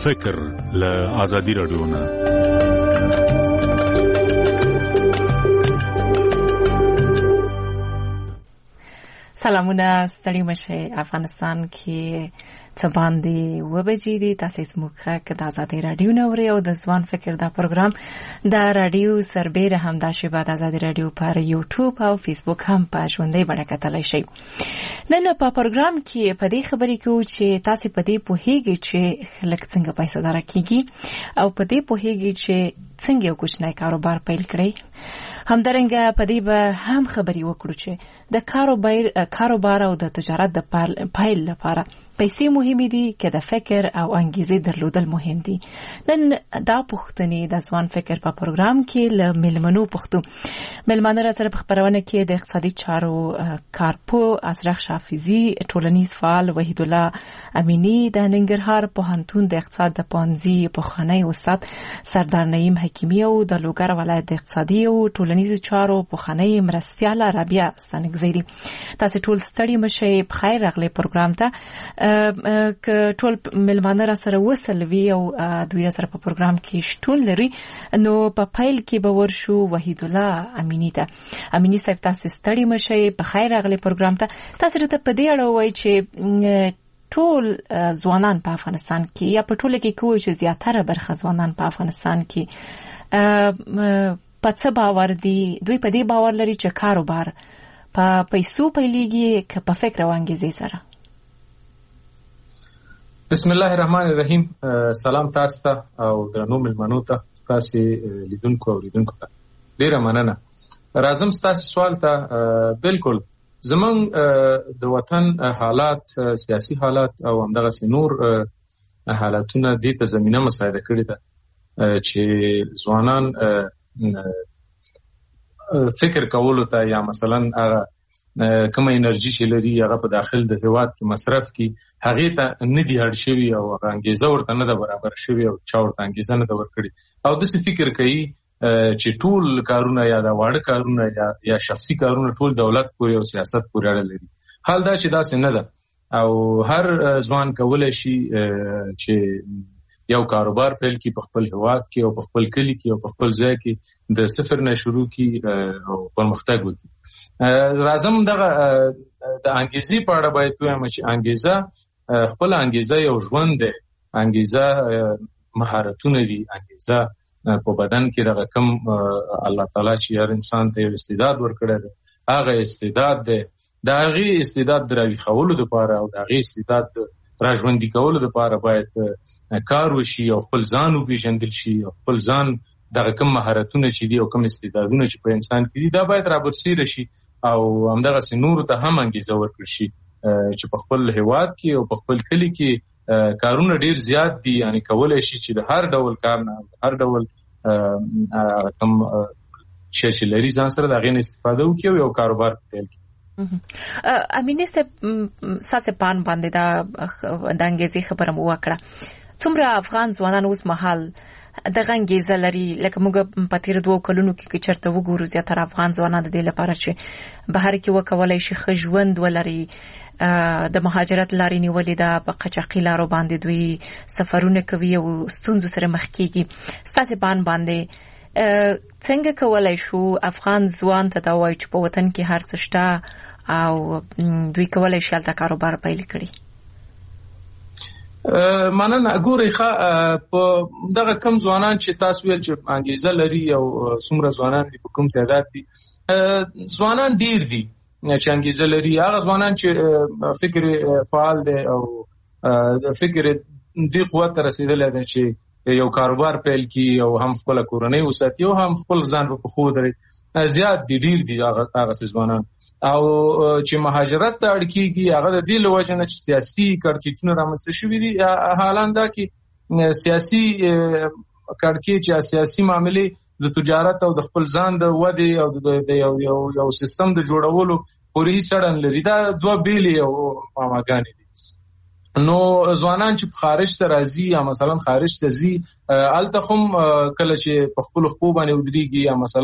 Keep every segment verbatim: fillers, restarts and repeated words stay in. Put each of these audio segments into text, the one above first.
فکر له آزادي رادیو نه. سلامونه ستړي مشه افغانستان کې څه باندې و بجې دي تاسو سموخه کې د آزادي رادیو نوري او د ځوان فکر دا پروګرام د رادیو سربېره هم د شبکې د آزادي رادیو پر یوټیوب او فیسبوک هم په ژوندۍ بڼه کتلای شئ. نن په پروګرام کې په دې خبرې کې چې تاسو په دې پوهیږئ چې خلک څنګه پیسې دار کیږي او په دې پوهیږئ چې څنګه یو کوچنی کاروبار پیل کړئ. همدارنګه په دې به هم خبرې وکړو چې د کاروبار کاروبار او د تجارت د پیل لپاره پیسې مهمې دي که د فکر او انګیزې درلودل مهم دي. نن دا پوښتنې د ځوان فکر په پروګرام کې له ملمنو پوښتو. ملمانه را سره په خبرونه کې د اقتصادي چارو کارپو اشرف شافعي، ټولنیز فعال وحید الله امینی، د ننګرهار پوهنتون د اقتصاد د پانزي پوخنۍ استاد سردار نعیم حکیمی او د لوګر ولایت د اقتصادي او ټولنیز چارو پوخنۍ مرستیاله رابعه ستنګزيري. تاسو ټول ستړي مشه، په خیر راغلي پروګرام ته. که ټول ملمانه را سره وسلوي او دوی سره په پروګرام کې شتون لري، نو په فایل کې به ورشو وحید الله امینی ته. امینی صاحب تاسو ستړي مشه، په خیر راغلي پروګرام ته. تاسو ته په دې اړه وایي چې ټول ځوانان په افغانستان کې یا په ټوله کې کوم چې زیاتره برخه ځوانان په افغانستان کې په څه باور دي؟ دوی په دې باور لري چې کاروبار په پیسو پیلېږي که په فکر او انګیزې سره؟ بسم الله الرحمن الرحیم. سلام تاسو ته او درنو ملمنو ته، تاسو لیدونکو او لیدونکو ته ډیره مننه. راځم تاسو سوال ته. بالکل زمون د وطن حالات، سیاسي حالات او همدغه نور حالاتونه د ته زمينه مساعده کړې ده چې ځوانان فکر کولو ته یا مثلا کوم انرژي چې لري هغه په داخل د هیواد کې مصرف کی هغه ته نه دی اړ شوی او انګیزه ورته نه ده برابر شوی او چا ورته انګیزه نه ده ورکړي او د څه فکر کوي چې ټول کارونه یا د واړه کارونه یا یا شخصي کارونه ټول دولت پورې او سیاست پورې اړه لري. حال دا چې دا څه نه ده او هر ځوان کولای شي چې یو کاروبار پیل کی په خپل هیواد کې او په خپل کلی کې او په خپل ځای کې د صفر نه شروع کی او پرمختګ وکړي. راځم دغه د انګیزې په اړه باید وایم چې انګیزه خپل انګیزه یو ژوند دی، انګیزه مهارتونه دي، انګیزه په بدن کې دغه کم الله تعالی چې هر انسان ته یو استعداد ورکړی دی، هغه استعداد دی. د هغې استعداد دراوي خولو لپاره او د هغې استعداد راژوندي کولو لپاره باید کار وشي او خپل ځان وپېژندل شي او خپل ځان دغه کم مهارتونه چې دي او کم استعدادونه چې په انسان کې دي دا باید رابرسېره شي او همدغسې نورو ته هم انګیزه ورکړل شي چې په خپل هیواد کې او په خپل کلي کې کارونه ډیر زیات دي، یعنی کولای شي چې د هر ډول کار نه هر ډول کم شی چې لري ځان سره د هغې نه استفاده وکړي او یو کاروبار پیل کړي. امینی صاحب ساسه پان باندې دا د انګیزې خبره مو وکړه. څومره افغان ځوانان اوس مهال دغه انګیزه لري؟ لکه موږ په تیر دوه کلونو کې چرته وګورو زیاتره افغان ځوانان د دې لپاره چې بهر کې وکولای شي ښه ژوند ولري، د مهاجرت لارې نیولې ده، په قاچاقي لارو باندې دوی سفرونه کوي او ستونزو سره مخ کېږي. ستاسې بان باندې څنګه کولای شو افغان ځوان ته دا وایي چې په وطن کې هر څه شته او دوی کولای شي هلته کاروبار پیل کړي؟ مننه. ګورئ ښه په دغه کم ځوانان چې تاسو ویل چې انګیزه لري او څومره ځوانان دي، په کوم تعداد دي؟ ځوانان ډیر دي چې انګیزه لري. هغه ځوانان چې فکر فعال دی او فکر دې قوت ته رسېدلی دی چې یو کاروبار پیل کی او هم خپل کورنۍ وساتي او هم خپل ځان په خو دري، زیات دي، ډیر دي هغه هغه ځوانان. او چې مهاجرت ته اړ کیږي هغه د دې له وجې نه چې سیاسي کړکېچونه رامنځته شوي دي. حالان دا کې سیاسي کړکېچ یا سیاسي معاملې د تجارت او د خپل ځان د ودې او د یو یو یو سیستم د جوړولو پورې هیڅ اړه لري. دا دوه بیلې او معماګانې دي. نو ځوانان چې خارج ته راځي یا مثلا خارج ته ځي، الته هم کله چې په خپل خپل باندې ودرېږي یا مثلا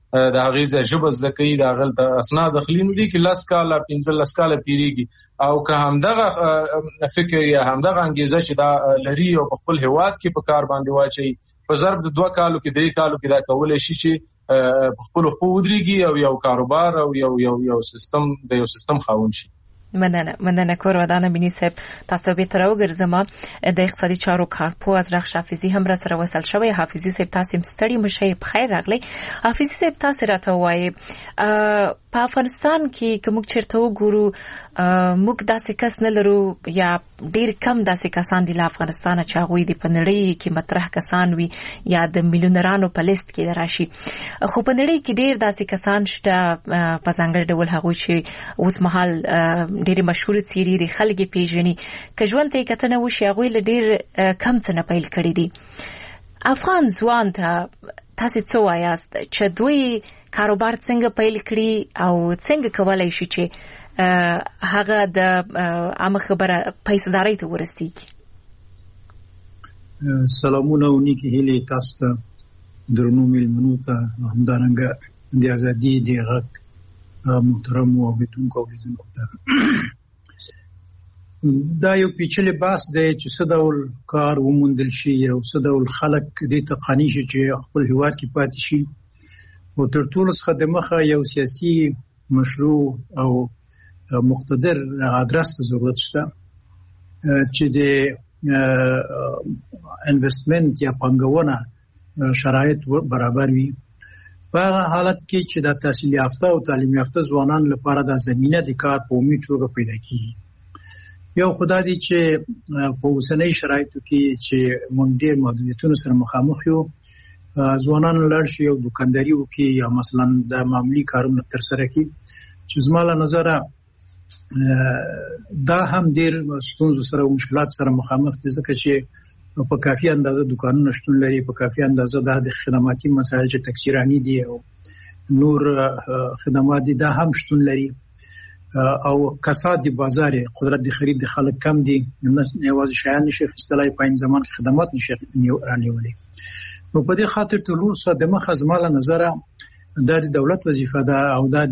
د هغې ځای ژبه زده کوي، د هغلته اسناد اخلي، نو دې کې لس کاله پنځلس کاله تېرېږي. او که همدغه فکر یا همدغه انګېزه چې دا لري او په خپل هېواد کې په کار باندې واچوي، په ضرب د دوه کالو کې درې کالو کې دا کولی شي چې په خپلو خپو ودرېږي او یو کاروبار او یو یو یو سیستم د یو سیستم خاوند شي. مننه مننه کور ودانه مینی صاحب، تاسو به تر وګرځم د اقتصادي چارو کارپو از رخ حافظي هم را سره وصل شوی. حافظي صاحب تاسو ستړي مشه په خیر راغلی. حافظي صاحب تاسو راته وایي په افغانستان کې کوم چیرته وګورو موږ داسې کس نه لرو یا ډیر کم داسې کسان دي له افغانستان چې هغوی د پنړۍ کې مطرح کسان وي یا د میلیونرانو په لیست کې راشي، خو په نړۍ کې ډیر داسې کسان شته په ځانګړي ډول هغوی چې اوس مهال ډېر مشهور څیرې دي، خلک پیژني، که ژوند ته کتنه وشي هغوی له ډېر کم څه نه پیل کړي دي. افغان ځوان ته تاسو څه وایاست چې دوی کاروبار څنګه پیل کړي او څنګه کولای شي چې هغه د عامه خبره پیسدارۍ ته ورسیږي؟ سلامونه او نیکی هیلې تاسو ته، درنو میلمنو ته، همدارنګه د ازادي د غږ محترم اوریدونکو اوریدونکو ته. دا یو پیچلی بحث دی چې څه ډول کار وموندل شي او څه ډول خلک دې ته قانع شي چې خپل هیواد کې پاتې شي. او تر ټولو څخه د مخه یو سیاسي مشروع او مقتدر ادرس ته ضرورت شته چې د انویسټمنت یا پانګونه شرایط برابر وي. په حالت کې چې د تحصیل یافته او تعلیم یافته ځوانان لپاره د زمینه د کار په عمومي توګه پیدا کیږي. یو خدای دې چې په اوسنۍ شرایطو کې چې موږ ډېر محدودیتونو سره مخامخ یو، ځوانان لړ شي او دکانداري وکړي یا مثلا د معمولی کارونه تر سره کړي، چې زما له نظره دا هم ډېر ستونزو سره او مشکلات سره مخامخ دي، ځکه چې په کافي اندازه دکانونه شتون لري، په کافي اندازه د خدماتي مسایل چې تکثیرانی دي او نور خدمات دي دا هم شتون لري، او کساد دی بازار قدرت د خرید د خلک کم دي، نه یوازې شیان نشي خستلای په این زمان کې خدمات نشي رانیولې. نو په دې خاطر ټول څه د مخه زماله نظره د دولت وظیفه ده او د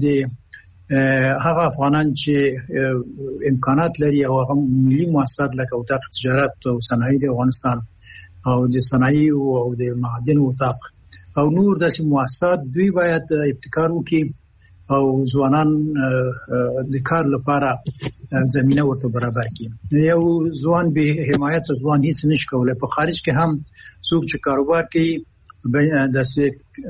هغه افغانان چې امکانات لري او هغه ملي مؤسسات لکه وزارت تجارت او صنایع د افغانستان او د صنایع او د معادن وزارت او نور داسې مؤسسات دوی باید ابتکار وکړي او ځوانان د کار لپاره زمينه ورته برابر کړي. یو ځوان به حمایت ځوان هیڅ نشي کولای. په خارج کې هم څوک چې کاروبار کوي داسې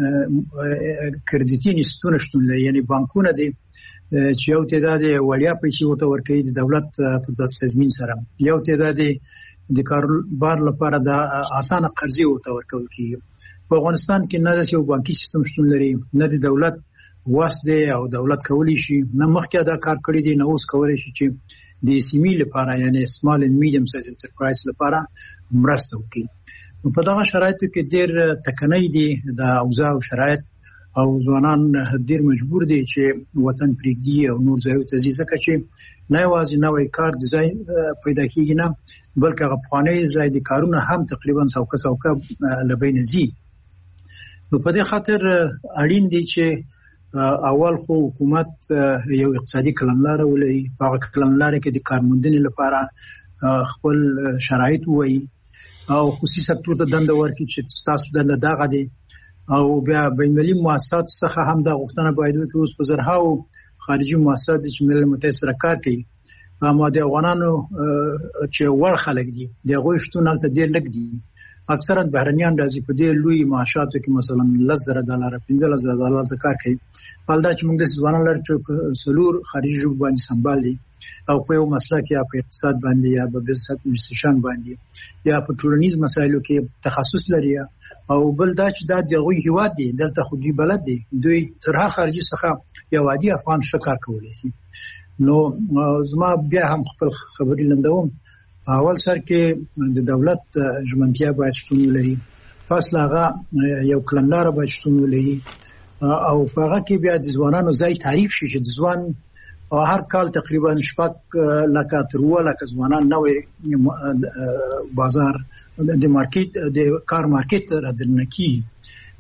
کریډیټي انسټیټیوشن شتون لري، یعنی بانکونه دي چې یو تعداد وړیا پیسې ورته ورکوي د دولت په تضمین سره، یو تعداد د کاروبار لپاره د اسانه قرضې ورته ورکول کیږي. په افغانستان کې نه داسې یو بانکي سیستم شتون لري، نه د دولت واسطه او دولت کولی شي، نه مخکې دا کار کړی دی، نه اوس کولی شي چې د سیمې لپاره یعنی سمال اند میډیم سایز انټرپرایز لپاره مرسته وکړي. په دغه شرایطو کې ډېر تکنۍ دي د اوضاع او شرایط، او ځوانان ډېر مجبور دي چې وطن پرېږدي او نور ځایو ته ځي، ځکه چې نه یوازې نوی کار د ځای پیدا کېږي نه بلکې هغه پخوانی ځای د کارونه هم تقریبا سوکه سوکه له بینه ځي. نو په دې خاطر اړین دی چې اول خو حکومت یو اقتصادي کړنلاره ولري، په هغه کړنلاره کې د کارموندنې لپاره خپل شرایط وایي او خصوصي سکتور ته دنده ورکړي چې تاسو دنده دغه دی، او بیا بین‌المللي مؤسسات څخه هم دا غوښتنه باید وکړي. اوس په زرهاو خارجي مؤسسات چې ملل متحد سره کار کوي، اما د افغانانو چې وړ خلک دي د هغوی شتون هلته ډېر لږ دي. اکثرا بهرنیان راځي په دې لوی معاشاتو کې مثلا لس زره ډالر پنځه زره ډالر ته کار کوي، حالدا چې موږ د ځوانانو لپاره چې سلور خارجي ژبه باندې سمبال دي او په یو مسلک یا په اقتصاد باندې یا په بزنس اډمنسټریشن باندې یا په ټولنیز مسایلو کې تخصص لري، او بل دا چې دا دغه هیواد دی دلته خو دوی بلد دي، دوی تر هر خارجي څخه یو عادي افغان شکار کولی شي. نو زما بیا هم خپل خبرې لندوم. اول سر کې د دولت ژمنتیا باید شتون ولري، پس لاغه یو کلندار باید شتون ولري، او په هغه کې بیا د ځوانانو ځای تعریف شي چې د ځوان او هر کال تقریبا شپږ لکه تر اووه لکه ځوانان نوې بازار د مارکیټ د کار مارکیټ را دننه کیږي.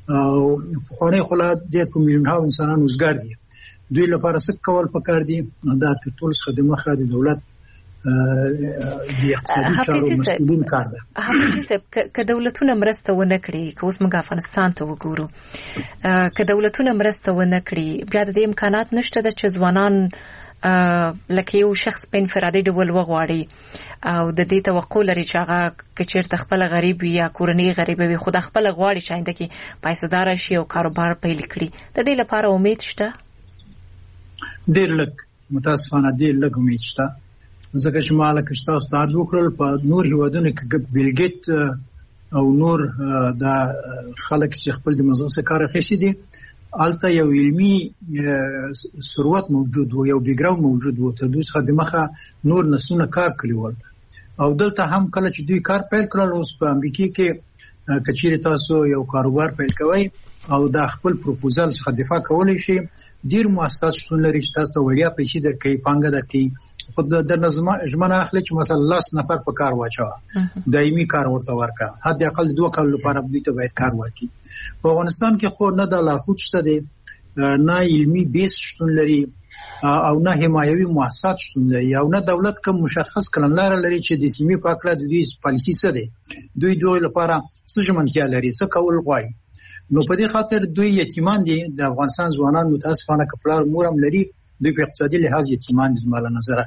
او پخوانی خلا د په میلیونونو انسانان وزګار دي دوی لپاره څه کول پکار دي دا تر ټولو خدمات د دولت د اقتصادي چارو مسؤلین کار ده. حافظ صاحب که دولتونه مرسته ونه کړي که اوس موږ افغانستان ته وګورو که دولتونه مرسته ونه کړي بیا د امکانات نشته د چې ځوانان لکه یو شخص په انفرادي ډول وغواړي او د دې توقع لري چې هغه کچیر خپل غریب یا کورنۍ غریب وي خو د خپل غواړي چې آینده کې پیسې شي او کاروبار پیل کړي د دې لپاره امید شته؟ ډېر لږ متاسفانه ډېر لږ امید شته ځکه چې ما لکه تاسو ته عرض وکړل په نور هیوادونو کې بیل ګیټ او نور د خلک چې خپل د مزغه سره کار اخیستي دي البته یو علمي ثروت موجود و یو بیګراوند موجود و ته دوی څخه د مخه نور نسونه کار کړی ول او دلته هم کله چې دوی کار پیل کړل اوس په امریکا کې کچېر تاسو یو کاروبار پیل کوي او د خپل پروپوزل څخه دفاع کولای شي ډیر مؤسسات شتون لري چې تاسو وړیا پیسې درکې پانګه درکې خود د نظم ژمنه اخلي چې مثلا لاس نفر په کار واچو دایمي کار ورته ورکا حد اقل دوه کال لپاره دوی ته باید کار وکړي په افغانستان کې خو نه د لاهوت شته دي نه علمي بیس شتون لري او نه حمایوي مؤسسات شتون لري او نه دولت کوم مشخص کړنلار لري چې د سیمې په اړه د دوی پالیسي څه دي دوی دوی لپاره څه ژمنتیا لري څه کول غواړي نو په دې خاطر دوی یتیمان دي د افغانستان ځوانان متاسفانه کپلار مورم لري دوی په اقتصادي لحاظ یتیمان دي زموږ نظر.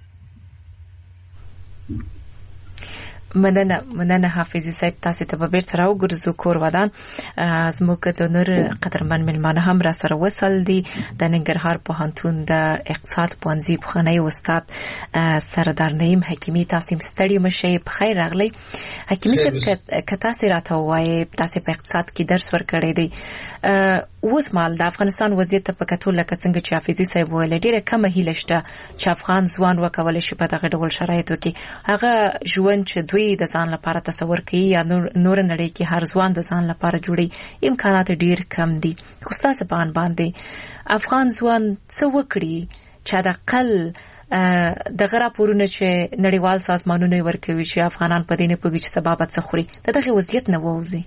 مننه مننه حافظ صاحب تاسو ته به بیرته راوګرځو کور ودان زموږ د نور قدرمن ملمانه هم را سره وصل دي د ننګرهار پوهنتون د اقتصاد پوهنځي پخوانی استاد سردار نعیم حکیمی تاسو ستړي مشه په خیر راغلی حکیمی صاحب که تاسو راته وایي تاسو په اقتصاد کې درس ورکړی دی اوس مال د افغانستان وضعیت په کتو لکه څنګه چې حافظ صاحب ویل ډیره کم هیله شته چې افغان ځوان وکولای شي په دغه ډول شرایطو کې هغه ژوند چې دوی د ځان لپاره تصور کوي یا نور نړۍ کې هر ځوان د ځان لپاره جوړي امکانات ډیر کم دي خو تاسو په ان باندې افغان ځوان څه وکړي چې د اقل د غره پورونه چې نړیوال سازمانونه ورکوي چې افغانان په دې نه پوهیږي چې سبب څه خوري دغه وضعیت نه ووزي.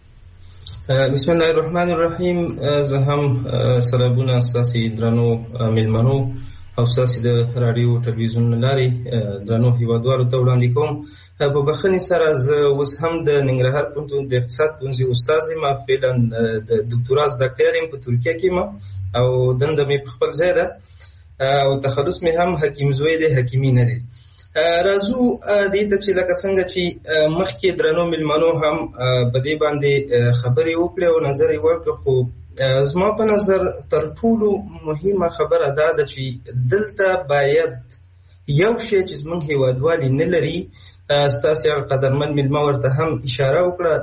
بسم الله الرحمن الرحیم. زه هم سلامونه اساسي درنو ملمنو او اساسي د رادیو ټلویزیون لاري درنو هیوادوالو ته وړاندې کوم په بخښنې سره زه اوس هم د ننګرهار پوهنتون د اقتصاد پوهنځي استاد یم فعلا د ډاکټورا زده کړې یم په ترکیه کې ما او دنده مې په خپل ځای ده او تخصص مې هم حکیم زوی دی حکیمي نه دی. راځو دې ته چې لکه څنګه چې مخکې درنو ملمنو هم په دې باندې خبرې وکړې او نظر یې ورکړ خو زما په نظر تر ټولو مهمه خبره دا ده چې دلته باید یو شی چې زموږ هیوادوالي نه لري ستاسو قدرمن ملما ورته هم اشاره وکړه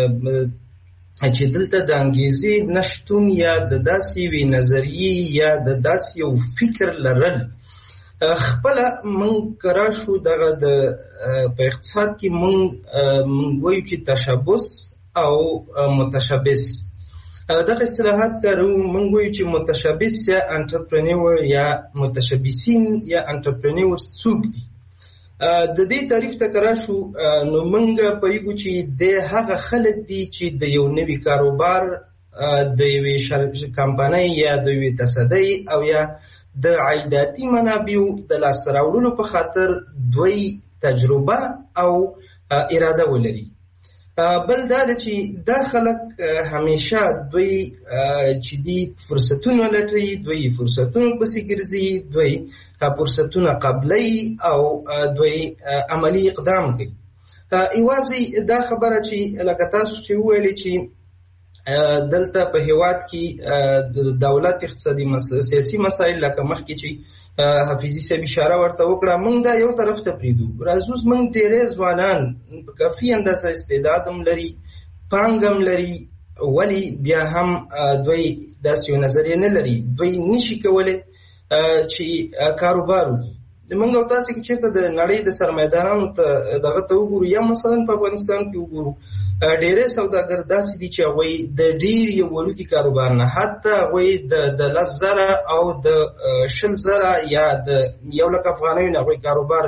چې دلته د انګیزې نشتون یا د داسې وی نظریې یا د داسې یو فکر لرل خپل من کراشو دغه د په اقتصاد کې من وایو چې تشبث او متشبث دغه اصطلاحات کارو من وایو چې متشبث یا انټرپرنور یا متشبثین یا انټرپرنور څوک دي د دې تعریف ته کراشو نو منګه پېګو چې د هغه خلک دي چې د یو نوي کاروبار د یوې کمپنۍ یا د یوې تصدۍ او یا د عایداتي منابعو د لاسته راوړلو په خاطر دوی تجربه او اراده ولري. بل دا چې دا خلک همیشه دوی چې دي فرصتونه لټوي دوی فرصتونه پسې ګرځي دوی فرصتونه قبلي او دوی عملی اقدام کوي. ایوازي دا خبره چې لکه تاسو چې ویلي چې دلته په هیواد کې د دولت اقتصادي سیاسي مسایل لکه مخکې چې حافظي صاحب اشاره ورته وکړه موږ دا یو طرف ته پریدو راځو موږ ډېر ځوانان په کافي اندازه استعداد هم لري پانګم لري ولی بیا هم دوی داسې یو نظریه نه لري دوی نشي کولی چې کاروبار وکړي. موږ او تاسو کې چېرته د نړۍ د سرمایه‌دارانو ته دغه ته وګورو یا مثلا په افغانستان کې وګورو ډېرې سوداګر داسې دي چې هغوی د ډېر یو وړوکي کاروبار نه حتی هغوی د لس زره او د شل زره یا د یو لک افغانیو نه هغوی کاروبار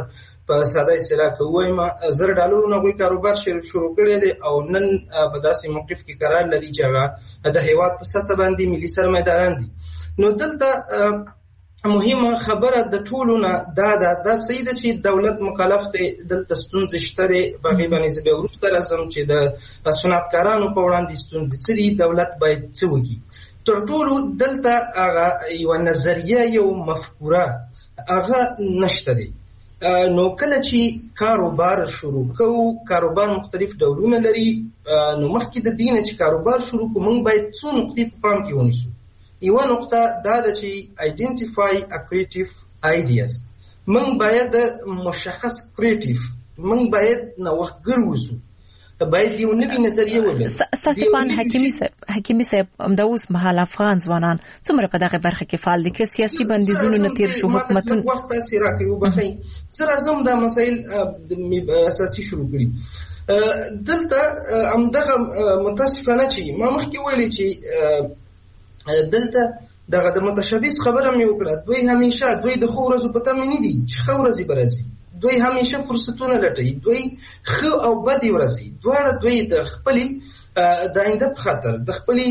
په ساده اصطلاح کې وایم زر ډالرونه غوي کاروبار شروع کړی دی او نن په داسې موقف کې قرار لري چې هغه د هیواد په سطح باندې ملي سرمایه‌داران دي. نو دلته مهمه خبره د ټولو نه دا ده دا صحیح ده چې دولت مکلف دی دلته ستونزې شته دی په هغې باندې زه بیا وروسته راځم چې د صنعتکارانو په وړاندې ستونزې څه دي دولت باید څه وکړي. تر ټولو دلته هغه یوه نظریه یو مفکوره هغه نشته دی. نو کله چې کاروبار شروع کوو کاروبار مختلف ډولونه لري نو مخکې د دې نه چې کاروبار شروع کوو موږ باید څو نقطې په پام کې ونیسو. یوه نقطه دا ده چې identify a creative ideas. موږ باید مشخص creative موږ باید نوښتګر اوسو باید یو نوې نظریه ولرو. ستاسو په حکیمي صاحب حکیمي صاحب د اوس مهال افغان ځوانان څومره په دغه برخه کې فعال دي که سیاسي بندیزونو نه تیر شو حکومتونه وخت تاثیر راکوي وبخي سره زم د مسایل اساسي شروع کړي. دلته همدغه متاسفانه چې ما مخکې ویلي چې دلته دغه د متشبث خبره مې وکړه دوی همیشه دوی د خو ورځو په تمه نه دي چې خو ورځې به راځي دوی همیشه فرصتونه لټوي دوی خو او بدې ورځي دواړه دوی د خپلې د آینده په خاطر د خپلې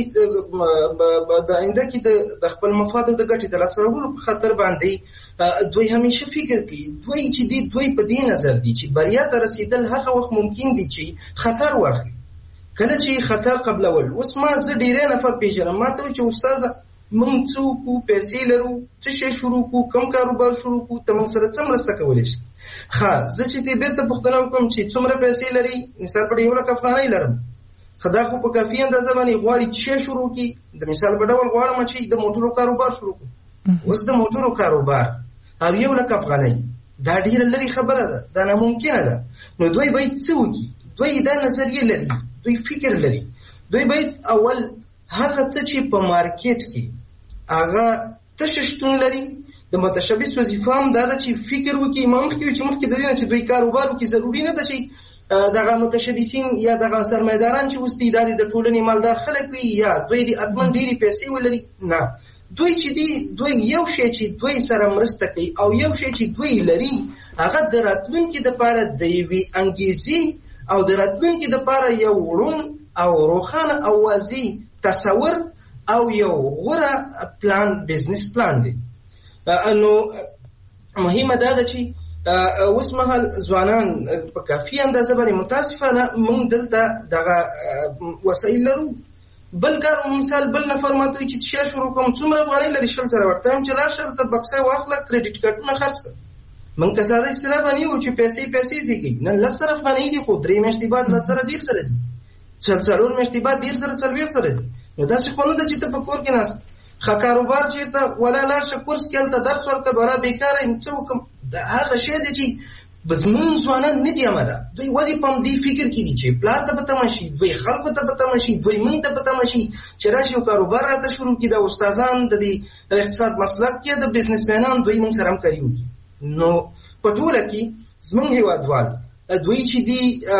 د آینده کې د خپل مفاد او د ګټې د لاسته راوړلو په خاطر باندې دوی همیشه فکر کوي دوی چې دي دوی په دې نظر دي چې بریا ته رسیدل هغه وخت ممکن دي چې خطر واخلي. کله چې خطر قبلول اوس ما زه ډېری نفر پېژنم ما ته وایي چې استاده موږ څه وکړو پیسې لرو څه شی شروع کړو کوم کاروبار شروع کړو ته موږ سره څه مرسته کولی شي. ښه زه چې دې بېرته پوښتنه وکړم چې څومره پیسې لري مثال په یو لک افغانۍ لرم ښه دا خو په کافي اندازه باندې غواړي چې شی شروع کړي د مثال په ډول غواړم چې د موټرو کاروبار شروع کړو اوس د موټرو کاروبار او یو لک افغانۍ دا ډېره لرې خبره ده دا ناممکنه ده. نو دوی باید څه وکړي دوی دا نظریه لري دوی فکر لري دوی باید اول هغه څه چې په مارکیټ کې هغه تشه شتون لري د متشبث وظیفه هم دا ده چې فکر وکړي ما مخکې وایي چې مخکې د دې نه چې دوی کاروبار وکړي ضروري نه ده چې دغه متشبثین یا دغه سرمایه‌داران چې اوس دي دا د ټولنې مالدار خلک وي یا دوی دې حتما ډېرې پیسې ولري نه دوی چې دي دوی یو شی چې دوی سره مرسته کوي او یو شی چې دوی لري هغه د راتلونکي دپاره د یوې انګیزې او د راتلونکي دپاره یو ړوند او روښانه او واضح تصور او یو غوره پلان بزنس پلان دی. نو مهمه دا ده چې اوس مهال ځوانان په کافي اندازه باندې متاسفانه موږ دلته دغه وسایل لرو. بل کار مثال بل نفر ماته وایي چې شی شروع کوم څومره افغانۍ لري شل زره ورته وایم چې لاړ شه دلته بکسه واخله کریډټ کارتونه خرڅ کړه. موږ که ساده اصطلاح باندې وو چې پیسې پیسې زیږي نن لس زره افغانۍ دي خو درې میاشتې بعد لس زره ډېر زره دي څل څلور میاشتې بعد ډېر زره څلوېښت زره دي. نو داسې خو نه ده چې ته په کور کې ناست ښه کاروبار چېرته ولا لاړ شه کورس کې هلته درس ورکړه بلا بېکاره یم څه وکړم دا هغه شی دی چې زمونږ ځوانان نه دي عمله دوی ولې په همدې فکر کې دي چې پلار ته به تمه شي دوی خلکو ته به تمه شي دوی موږ ته به تمه شي چې راشي یو کاروبار راته شروع کړي د استادان د دې اقتصاد مسلک کې د بزنسمینان دوی موږ سره همکاري وکړي. نو په ټوله کې زمونږ هېوادوال دوی چې دي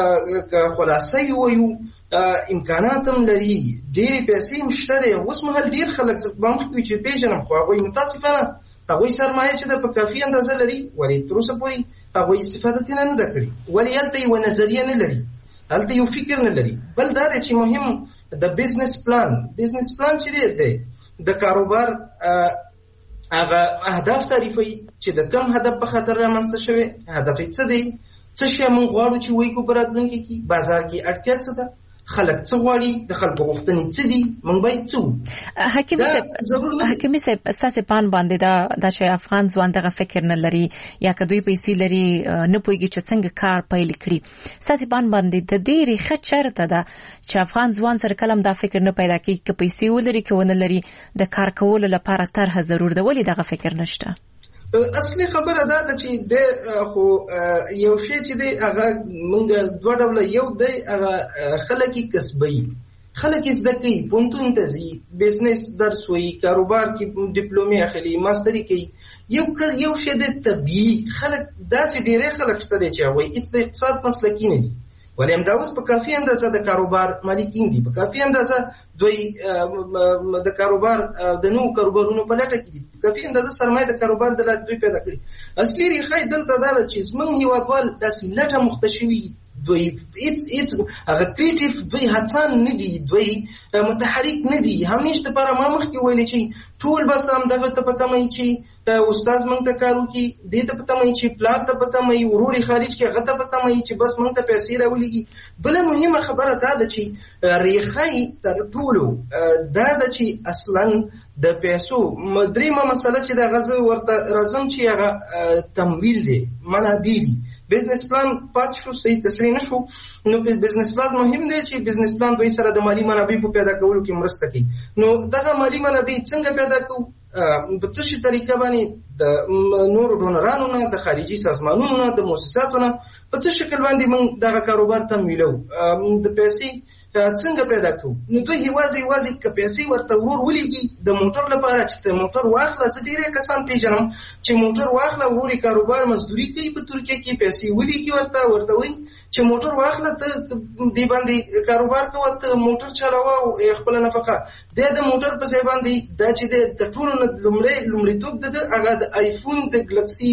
خلاصه یې ووایو امکانات هم لري ډېرې پیسې هم شته دی اوس مهال ډېر خلک ما مخکې چې پېژنم خو هغوی متاسفانه هغوی سرمایه چې ده په کافي اندازه لري ولې تر اوسه پورې هغوی استفاده ترې نه ده کړې ولې هلته یوه نظریه نه لري هلته یو فکر نه لري. بل دا دی چې مهم د بزنس پلان بزنس پلان چې دی د کاروبار هغه اهداف تعریفوي چې د کم هدف په خاطر رامنځته شوی هدف یې څه دی څه شی موږ غواړو چې وایو په راتلونکي کې بازار کې اړتیا څه ده خلک څه غواړي د خلکو غوښتنې څه دي موږ باید څه وکړو. حکیمي صاحب ستاسې پان باندې دا دا چې افغان ځوان دغه فکر نه لري یا که دوی پیسې لري نه پوهېږي چې څنګه کار پیل کړي ستاسې پان باندې د دې ریښه چېرته ده چې افغان ځوان سره کله هم دا فکر نه پیدا کېږي که پیسې ولري که ونه لري د کار کولو لپاره طرحه ضرور ده ولې دغه فکر نشته؟ اصلي خبره دا ده چې د خو یو شی چې دی هغه موږ دوه ډوله یو دی هغه خلک یې کسبوي خلک یې زده کوي پوهنتون ته ځي بزنس درس وایي کاروبار کې ډیپلومې اخلي ماستري کوي یو یو شی دی طبیعي خلک داسې ډېری خلک شته دی چې هغوی هېڅ د اقتصاد مسلکي نه دي ولې همدا اوس په کافي اندازه د کاروبار مالکین دي په کافي اندازه دوی د کاروبار د نوو کاروبارونو په لټه کې دي په کافي اندازه سرمایه د کاروبار د لارې دوی پیدا کړي اصلي ریښه دلته دا ده چې زمونږ هیوادوال داسې لټه مخته شوي دوی ایټس ایټس هغه کریټیف دوی هڅان نه دي، دوی متحرک نه دي. همیشه لپاره ما مخکې ویلې چې ټول بس هم دغه ته پته مې چې استاد مونږ ته کار وکړي، دې ته پته مې چې پلار ته پته مې وروري خارج کې هغه ته پته مې چې بس مونږ ته پیسې راولېږي. بله مهمه خبره دا ده چې ریښه تر ټولو دا ده چې اصلا د پیسو دریمه مسله چې د غزه ورته راځم چې هغه تمویل دی، منابع دي. بزنس پلان پات شو صحیح تصریح نشو، نو بزنس پلان مهم دی چې بزنس پلان دوی سره د مالی منابع په پیدا کولو کې مرسته کوي. نو دغه مالی منابع څنګه پیدا کوو؟ په څه شي طریقه باندې د نورو ډونرانو نه، د خارجي سازمانونو نه، د مؤسساتو نه په څه شکل باندې موږ دغه کاروبار تمویلو، د پیسې څنګه پیدا کوو؟ نو دوی یوازې یوازې که پیسې ورته ورور ولېږي د موټر لپاره چې ته موټر واخله. زه ډېری کسان پېژنم چې موټر واخله، ورور یې کاروبار مزدوري کوي په ترکیه کې، پیسې ولېږي ورته، ورته وایي چې موټر واخله ته دې باندې کاروبار کوه، ته موټر چلاوه او خپله نفقه. دا د موټر په ځای باندې دا چې د ټولو نه لومړی لومړیتوب د ده هغه د آیفون د ګلکسي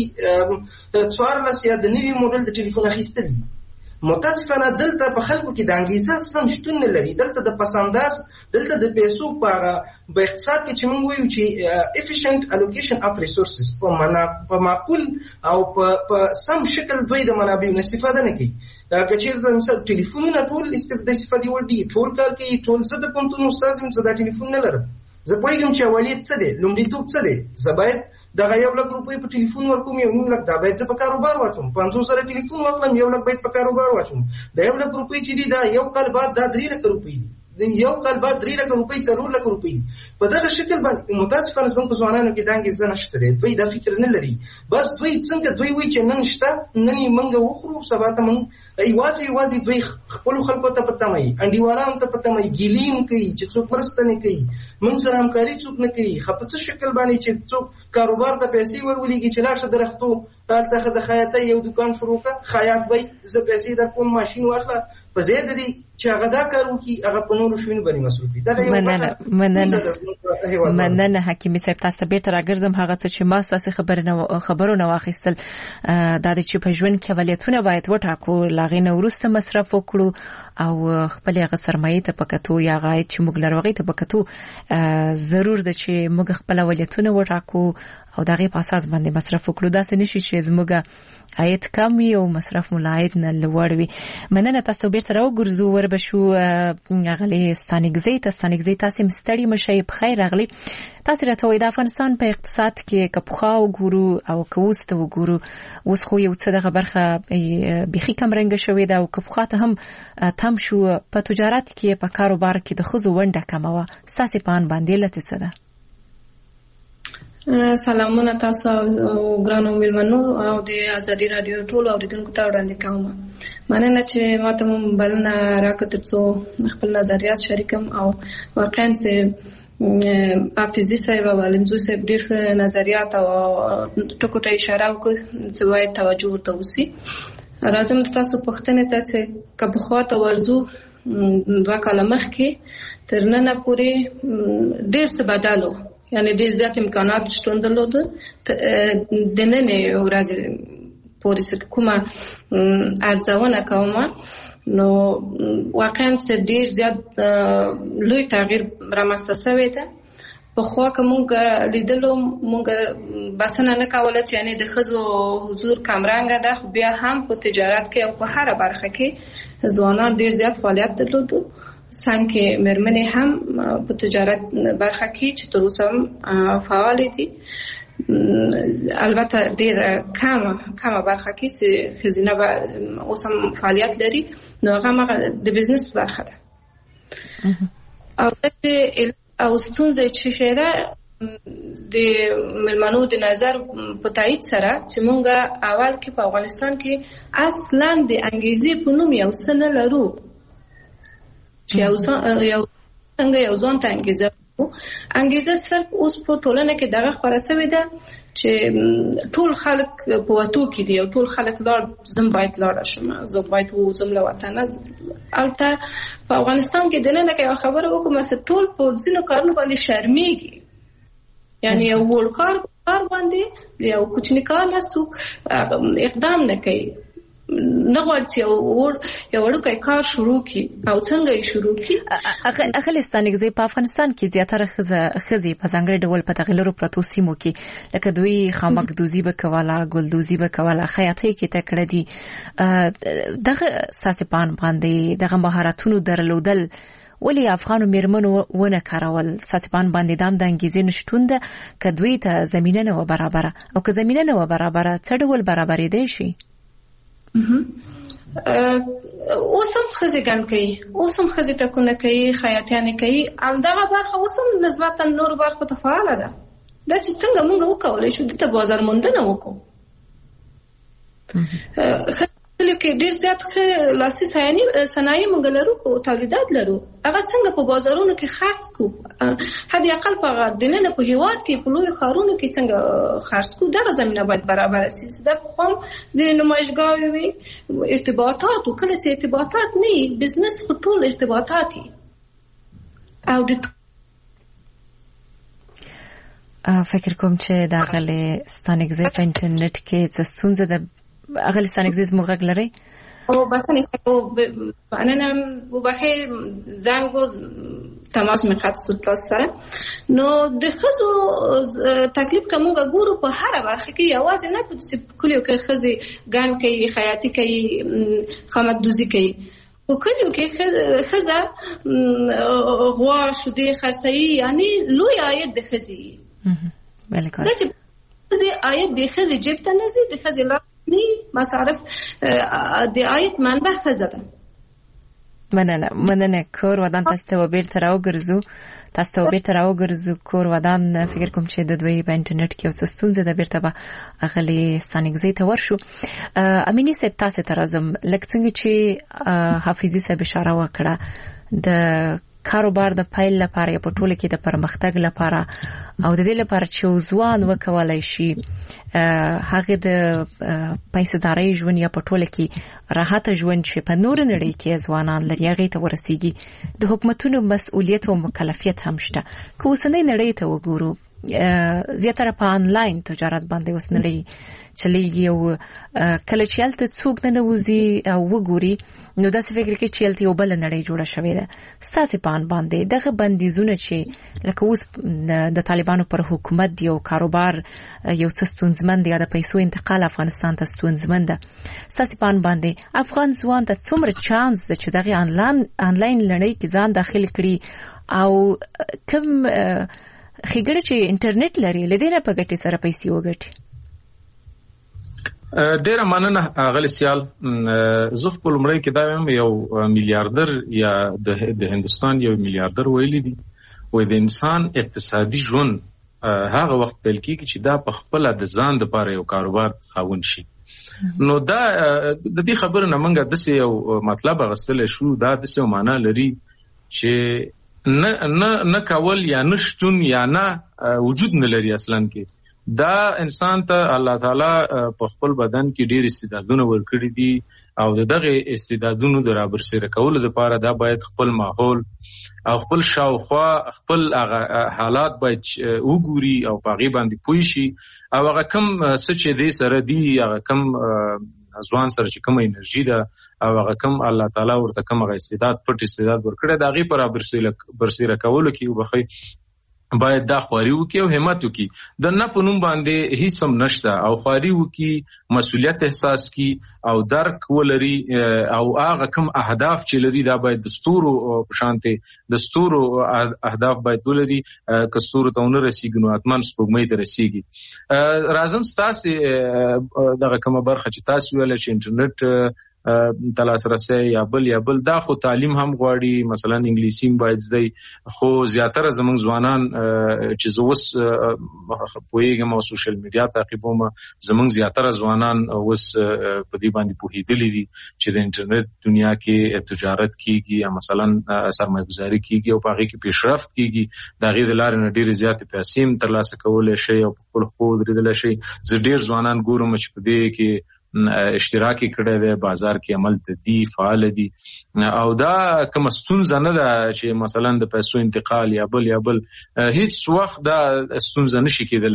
څوارلس یا د نوي موډل د ټلیفون اخیستل دي. متاسفانه دلته په خلکو کې د انګیزه اصلا شتون نه لري. دلته د پسنداز، دلته د پیسو په په اقتصاد کې چې موږ وایو چې efficient allocation of resources په معقول او په سم شکل دوی د منابعو استفاده نه کوي. که چېرته د مثال ټلیفونونه ټول د استفادې وړ دي، ټول کار کوي، ټول زه د پوهنتون استاد یم، زه دا ټلیفون نه لرم. زه پوهېږم چې اولید څه دی، لومړیتوب څه دی. زه باید دغه یو لک روپۍ په ټلیفون ورکوم، یو نیم لک دا باید زه په کاروبار واچوم. پنځوس زره ټلیفون واخلم، یو لک باید په کاروبار واچوم. د یو لک روپۍ چې دي دا یو کال بعد دا درې لکه روپۍ دي، یو کال بعد درې لکه روپۍ څلور لکه روپۍ دي. په دغه شکل باندې متاسفانه زموږ په ځوانانو کې دا انګېزه نشته دی. دوی دا فکر نه لري. بس دوی څنګه دوی وایي چې نن شته، نن یې موږ وخورو، سبا ته موږ یوازې یوازې دوی خپلو خلکو ته په تمه یي، انډیوالانو ته په تمه یي، ګیلې هم کوي چې څوک مرسته نه کوي، موږ سره همکاري څوک نه کوي. ښه په څه شکل باندې چې څوک کاروبار ته پیسې ور ولېږي چې لاړ شه درختو هلته د خیاطۍ یو دوکان شروع کړه، خیاط وایي زه پیسې در کوم، ماشین واخله، په ځای د دې چې هغه دا کار وکړي هغه په نورو شیانو باندې مصروف وي. مننه مننه مننه حکیمي صاحب، تاسو بیرته راګرځم. هغه څه چې ما ستاسو خبرو نه واخیستل دا دی چې په ژوند کې اولویتونه باید وټاکو، له هغې نه وروسته مصرف وکړو او خپلې هغه سرمایې ته په کتو یا هغه عاید چې موږ لرو هغې ته په کتو ضرور ده چې موږ خپل اولویتونه وټاکو او د هغې په اساس باندې مصرف وکړو. داسې نشي چې زموږ عاید کم وي او مصرف مو له عاید نه لوړ وي. مننه. تاسو بیرته راوګرځو، وربشو غلې ستانګزۍ ته ستانګزۍ تاسو مستړي مشي په خیر راغلي. تاسو راته وایي د افغانستان په اقتصاد کې که پخوا وګورو او که اوس ته وګورو، اوس خو یو څه دغه برخه بیخي کمرنګه شوې ده او که پخوا ته هم تم شو. په تجارت کې په کاروبار کې د ښځو ونډه کمه وه. ستاسې په اند باندې علت څه ده؟ سلامونه تاسو او ګرانو مېلمنو او د ازادي رادیو ټولو اوریدونکو ته وړاندې کوم. مننه چې ماته مو بلنه راکړه ترڅو خپل نظریات شریکم او واقعا چې حافظي صاحب او علمزو صاحب ډېر نظریات او ټکو ته اشاره وکړه چې باید توجه ورته وشي. راځم تاسو پوښتنې ته چې که پخوا ته ورځو دوه کاله مخکې تر ننه پورې ډېر څه بدل و، یعنی ډېر زیات امکانات شتون درلود. د نننۍ ورځې پورې چې کومه ارزونه کومه نو واقعا چې ډېر زیات لوی تغییر رامنځته شوی ده. پخوا که موږ لیدلو موږ بسنه نه کوله چې یعنې د ښځو حضور کمرنګه ده، خو بیا هم په تجارت کې او په هره برخه کې ځوانان ډېر زیات فعالیت درلودو. څنګه مېرمنې هم په تجارت برخه کې چې تر اوسه هم فعالې دي، البته ډېر کمه کمه برخه کې چې ښځینه اوس هم فعالیت لري، نو هغه هغه د بزنس برخه ده. او او ستونزه چې شي ده د مېلمنو د نظر په تایید سره چې مونږ اول کې په افغانستان کې اصلا د انګریزي په نوم یو څه نه لرو چې یو یو څنګه یو ځان ته انګریزه انګریزه صرف اوس په ټولنه کې دغه خبره شوې ده چې ټول خلک په واتو کې دي او ټول خلک لار زم باید لار شم زه باید و زم له وطن البته په افغانستان کې دنه کې خبره وکم چې ټول په ځینو کارونو باندې شرمېږي، یعنی یو ورکار کار باندې یو کوچنی کار لاسو اقدام نه کوي نه غواړي چې یو وړوکی کار شروع کړي او څنګه یې شروع کړي. اخلي ستانګزي په افغانستان کې زیاتره ښځې په ځانګړي ډول په تغیلرو پرتو سیمو کې لکه دوی خامکدوزي به کوله ګلدوزي به کوله خیاطۍ کې تکړه دي دغه ساسپان باندې دغه مهارتونو درلودل ولی افغانو میرمنو ونه کارول ساسپان باندې دام د انګیزې نشټون ده که دوی ته زمینه نه و برابره او که زمینه نه و برابره څه ډول برابرې دی شي. اوسم خزګان کوي اوسم خزې ټکونه کوي خیاطیانې کوي همدغه برخه اوسم نسبتا نور برخو ته فعاله ده. دا چې څنګه موږ وکولای شو د بازار موندنه وکړو خلک کې ډیر زیات خ لاسي صنایع موږ لرو او تولیدات لرو هغه څنګه په بازارونو کې خرڅ کو هدي اقل په دننه په هیواد کې په لوی خارونو کې څنګه خرڅ کو دغه زمينه باید برابر شي. دا په هم ځینې نمایشګاوې وي ارتباطات او کله چې ارتباطات نه بزنس ټول ارتباطاتي او د فکر کوم چې دا غلي ستانګزي په انټرنیټ کې څه ستونزه ده اغلی ستانګزي زموږ لري او بخنه سکو انا وبخیر زنګو تماس میخواد سوت سره نو د خزو تکلیف کومه ګورو په هر برخه کې आवाज نه پد چې کلیو کې خزي ګان کوي خیاطي کوي خامکدوزي کوي او کلیو کې خزه غوا شودي خرڅي یعنی لوی عاید د خزي بله کار دا چې خزي عاید د خزي جيب ته نزي د خزي لا ني مصارف د عاید منبع خزه ده. مننه مننه کور ودان تاسو ته بیرته راوګرځو تاسو ته بیرته راوګرځو کور ودان فکر کوم چې د دوی په انټرنیټ کې اوس ستونزه ده بیرته به اغلی ستانګزي ته ورشو. امینی صاحب تاسو ته راځم لکه څنګه چې حافظي صاحب اشاره وکړه د کاروبار د پایل لپاره په ټوله کې د پرمختګ لپاره او د دې لپاره چې ځوان وکولای شي هغه د پیسې ژوند یا په ټوله کې راحت ژوند چې په نور نړۍ کې ځوانان لري هغه ته ورسیږي د حکومتونو مسؤلیت او مکلفیت هم شته. که اوسنۍ نړۍ ته وګورو زیاتره په انلاین تجارت باندې اوس نړۍ چلیږي او کله چې الته څوک نه نوځي او وګوري نو دا څه فکر کې چې الته یو بل نړۍ جوړه شوې ده. ستاسو پان باندې دغه بندیزونه چې لکه اوس د طالبانو پر حکومت دی او کاروبار یو څه ستونزمن دی د پیسو انتقال افغانستان ته ستونزمن ده ستاسو پان باندې افغان ځوان ته څومره چانس ده چې دغه انلاین انلاین نړۍ کې ځان داخل کړي او کوم خګړه چې انټرنیټ لري لدینه په ګټي سره پیسې وګټي. ډیره مننه غلی سیال زه په لمړی کې دا یم یو میلیارډر یا د هندستان یو میلیارډر ویلی دی وای د انسان اقتصادي ژوند هغه وخت پیل کیږي چې دا په خپل د ځان د لپاره یو کاروبار خاوند شي. نو دا د دې خبره نه منګه د یو مطلب غسل شو دا د څه معنا لري چې نه نه نه کول یا نشټون یا نه وجود نه لري اصلا کې دا انسان ته الله تعالی په خپل بدن کې ډېر استعدادونه ورکړي دي او دغه استعدادونو د رابرسېره کولو لپاره دا باید خپل ماحول او خپل شاوخوا خپل حالات باید وګوري او په غي باندې پوي شي او هغه کم څه چې دې سره دی هغه کم ځوان سره چې کوم انرژي ده او هغه کم الله تعالی ورته کوم استعداد پټ استعداد ورکړي دا غي پر رابرسېره کولو کې وبخي باید دا خواري وکي او همت وکي د نه پونم باندې هیڅ هم نشته او خواري وکي مسؤلیت احساس کی او درک ولري او هغه کوم اهداف چې لري دا باید د ستورو په شانته د ستورو اهداف باید ولري که ستورو ته ونه رسیږي نو اتمن سپوږمۍ ته رسیږي. راځم تاسو دغه کومه برخه چې تاسو ویل چې انټرنیټ تلاس رسي یا بل یا بل دا خو تعلیم هم غواړي مثلا انګلیسي باید زده خو زیاتره زمونږ ځوانان چې زوس پوهیږم او سوشل میډیا تعقیبوم زمونږ زیاتره ځوانان اوس په دې باندې پوهیدلي دي چې د انټرنیټ دنیا کې تجارت کیږي یا مثلا سرمایه گذاري کیږي او په هغه کې پیشرفت کیږي دا غیر لارې نه ډېر زیات پیسې ترلاسه کولای شي او خپل خو درېدل شي. زه ډېر ځوانان ګورم چې په دې کې اشتراکي کړي دی بازار کې عمل ته دی فعال دي او دا کوم ستونزه نه ده چې مثلا د پیسو انتقال یا بل یا بل هیڅ وخت دا ستونزه نشي کېدله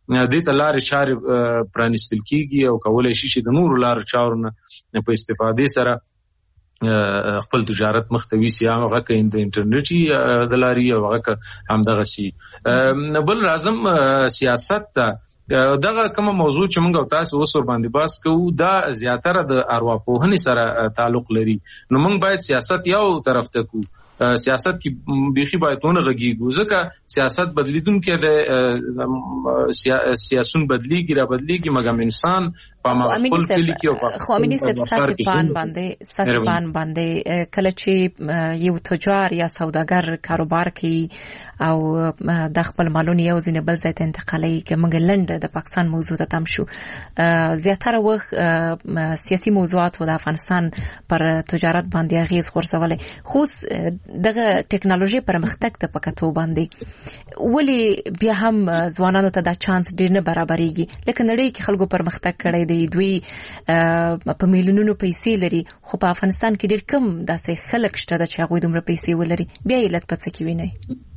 دې ته لارې چارې پرانیستل کیږي او کولای شي چې د نورو لارو چارو نه په استفادې سره خپل تجارت مختوي سي هغه ک انټرنیټي د لاري او هغه هم دغه سي بل لازم سیاست ته دغه کوم موضوع چې موږ تاسو اوس ور باندې باس کوو دا زیاتره د ارواپوهنې سره تعلق لري نو موږ باید سیاست یو طرف ته کو سیاست کې بيخي باید ونه غږیږو ځکه سیاست بدلیدونکې د سیاسون بدلیږي را بدلیږي مګم انسان خو امینی سب ستاسو پان باندې ستاسو پان باندې کله چې یو تجار یا سوداګر کاروبار کوي او د خپل مالونه یو ځینې بل ځای ته انتقالوي که موږ لنډ د پاکستان موضوع ته تم شو زیاتره وخت سیاسي موضوعات د افغانستان پر تجارت باندې اغیز غورځولې خو دغه ټکنالوژي پرمختګ ته پکاتو باندې ولی بیا هم ځوانانو ته دا چانس ډیر نه برابرېږي لکه نړۍ کې خلکو پرمختګ کړی دی دوی په میلیونونو پیسې لري خو په افغانستان کې ډیر کم داسې خلک شته چې هغوی دومره پیسې ولري بیا علت په څه کې وینئ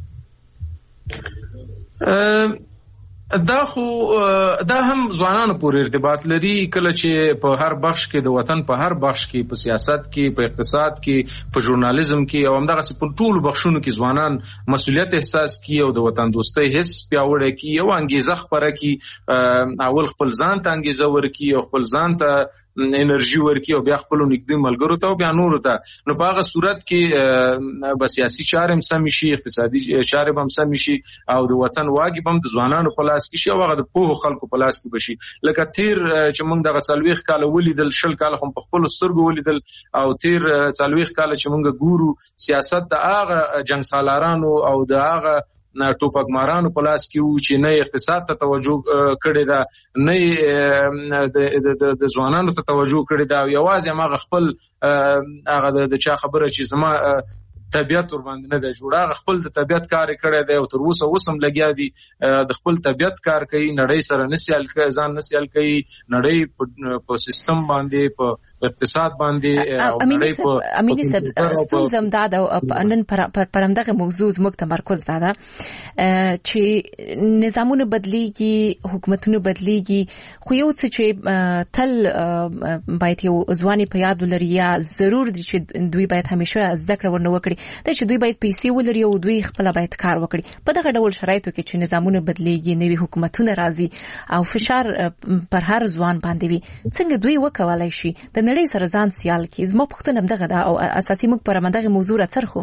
دا خو دا هم ځوانانو پورې ارتباط لري کله چې په هر بخش کې د وطن په هر بخش کې په سیاست کې په اقتصاد کې په ژورنالیزم کې او همدغه په ټولو بخشونو کې ځوانان مسؤلیت احساس کوي او د وطن دوستۍ حس پیاوړی کوي او انګیزه خپره کوي اول خپل ځان ته انګیزه ورکوي او خپل ځان ته انرژي ورکوي او بیا خپل نږدې ملګرو ته او بیا نورو ته نو په هغه صورت کې به سیاسي چارې هم سمې شي اقتصادي چارې هم سمې شي او د وطن واګي هم د ځوانانو په لاس کې شي او هغه د پوهو خلکو په لاس کې بشي لکه تیر چې موږ دغه څلوېښت کاله ولیدل شل کاله هم په خپلو سترګو ولیدل او تیر څلوېښت کاله چې موږ ګورو سیاست د هغه جنګ سالارانو او د هغه ټوپک مارانو په لاس کې وو چې نه اقتصاد ته توجه کړې ده نه د ځوانانو ته توجه کړې ده یوازې هغه خپل هغه د چا خبره چې زما طبيعت ور باندې نه دی جوړه خپل د طبيعت کار کړی دی او تر اوسه اوسم لګیا دي د خپل طبيعت کار کوي نړۍ سره نسیال کوي ځان نسیال کوي نړۍ په سیستم باندې په اقتصاد باندې او نړۍ په امینی سب ستونزم دا د نن پرمدغه موضوع زموږ تمرکز دا ده چې نظامونه بدلیږي حکومتونه بدلیږي خو یو څه چې تل باید یو ځواني په یاد ولري یا ضرور دي چې دوی باید همیشه زده کړه ورنه وکړي دا چې دوی باید پیسې ولري او دوی خپل باید کار وکړي په دغه ډول شرایطو کې چې نظامونه بدلیږي نوي حکومتونه راځي او فشار پر هر ځوان باندې وي څنګه دوی وکولای شي د نړۍ سره ځان سیال کړي زما پوښتنه دغه ده او اساسي موږ پر همدغه موضوع راڅرخو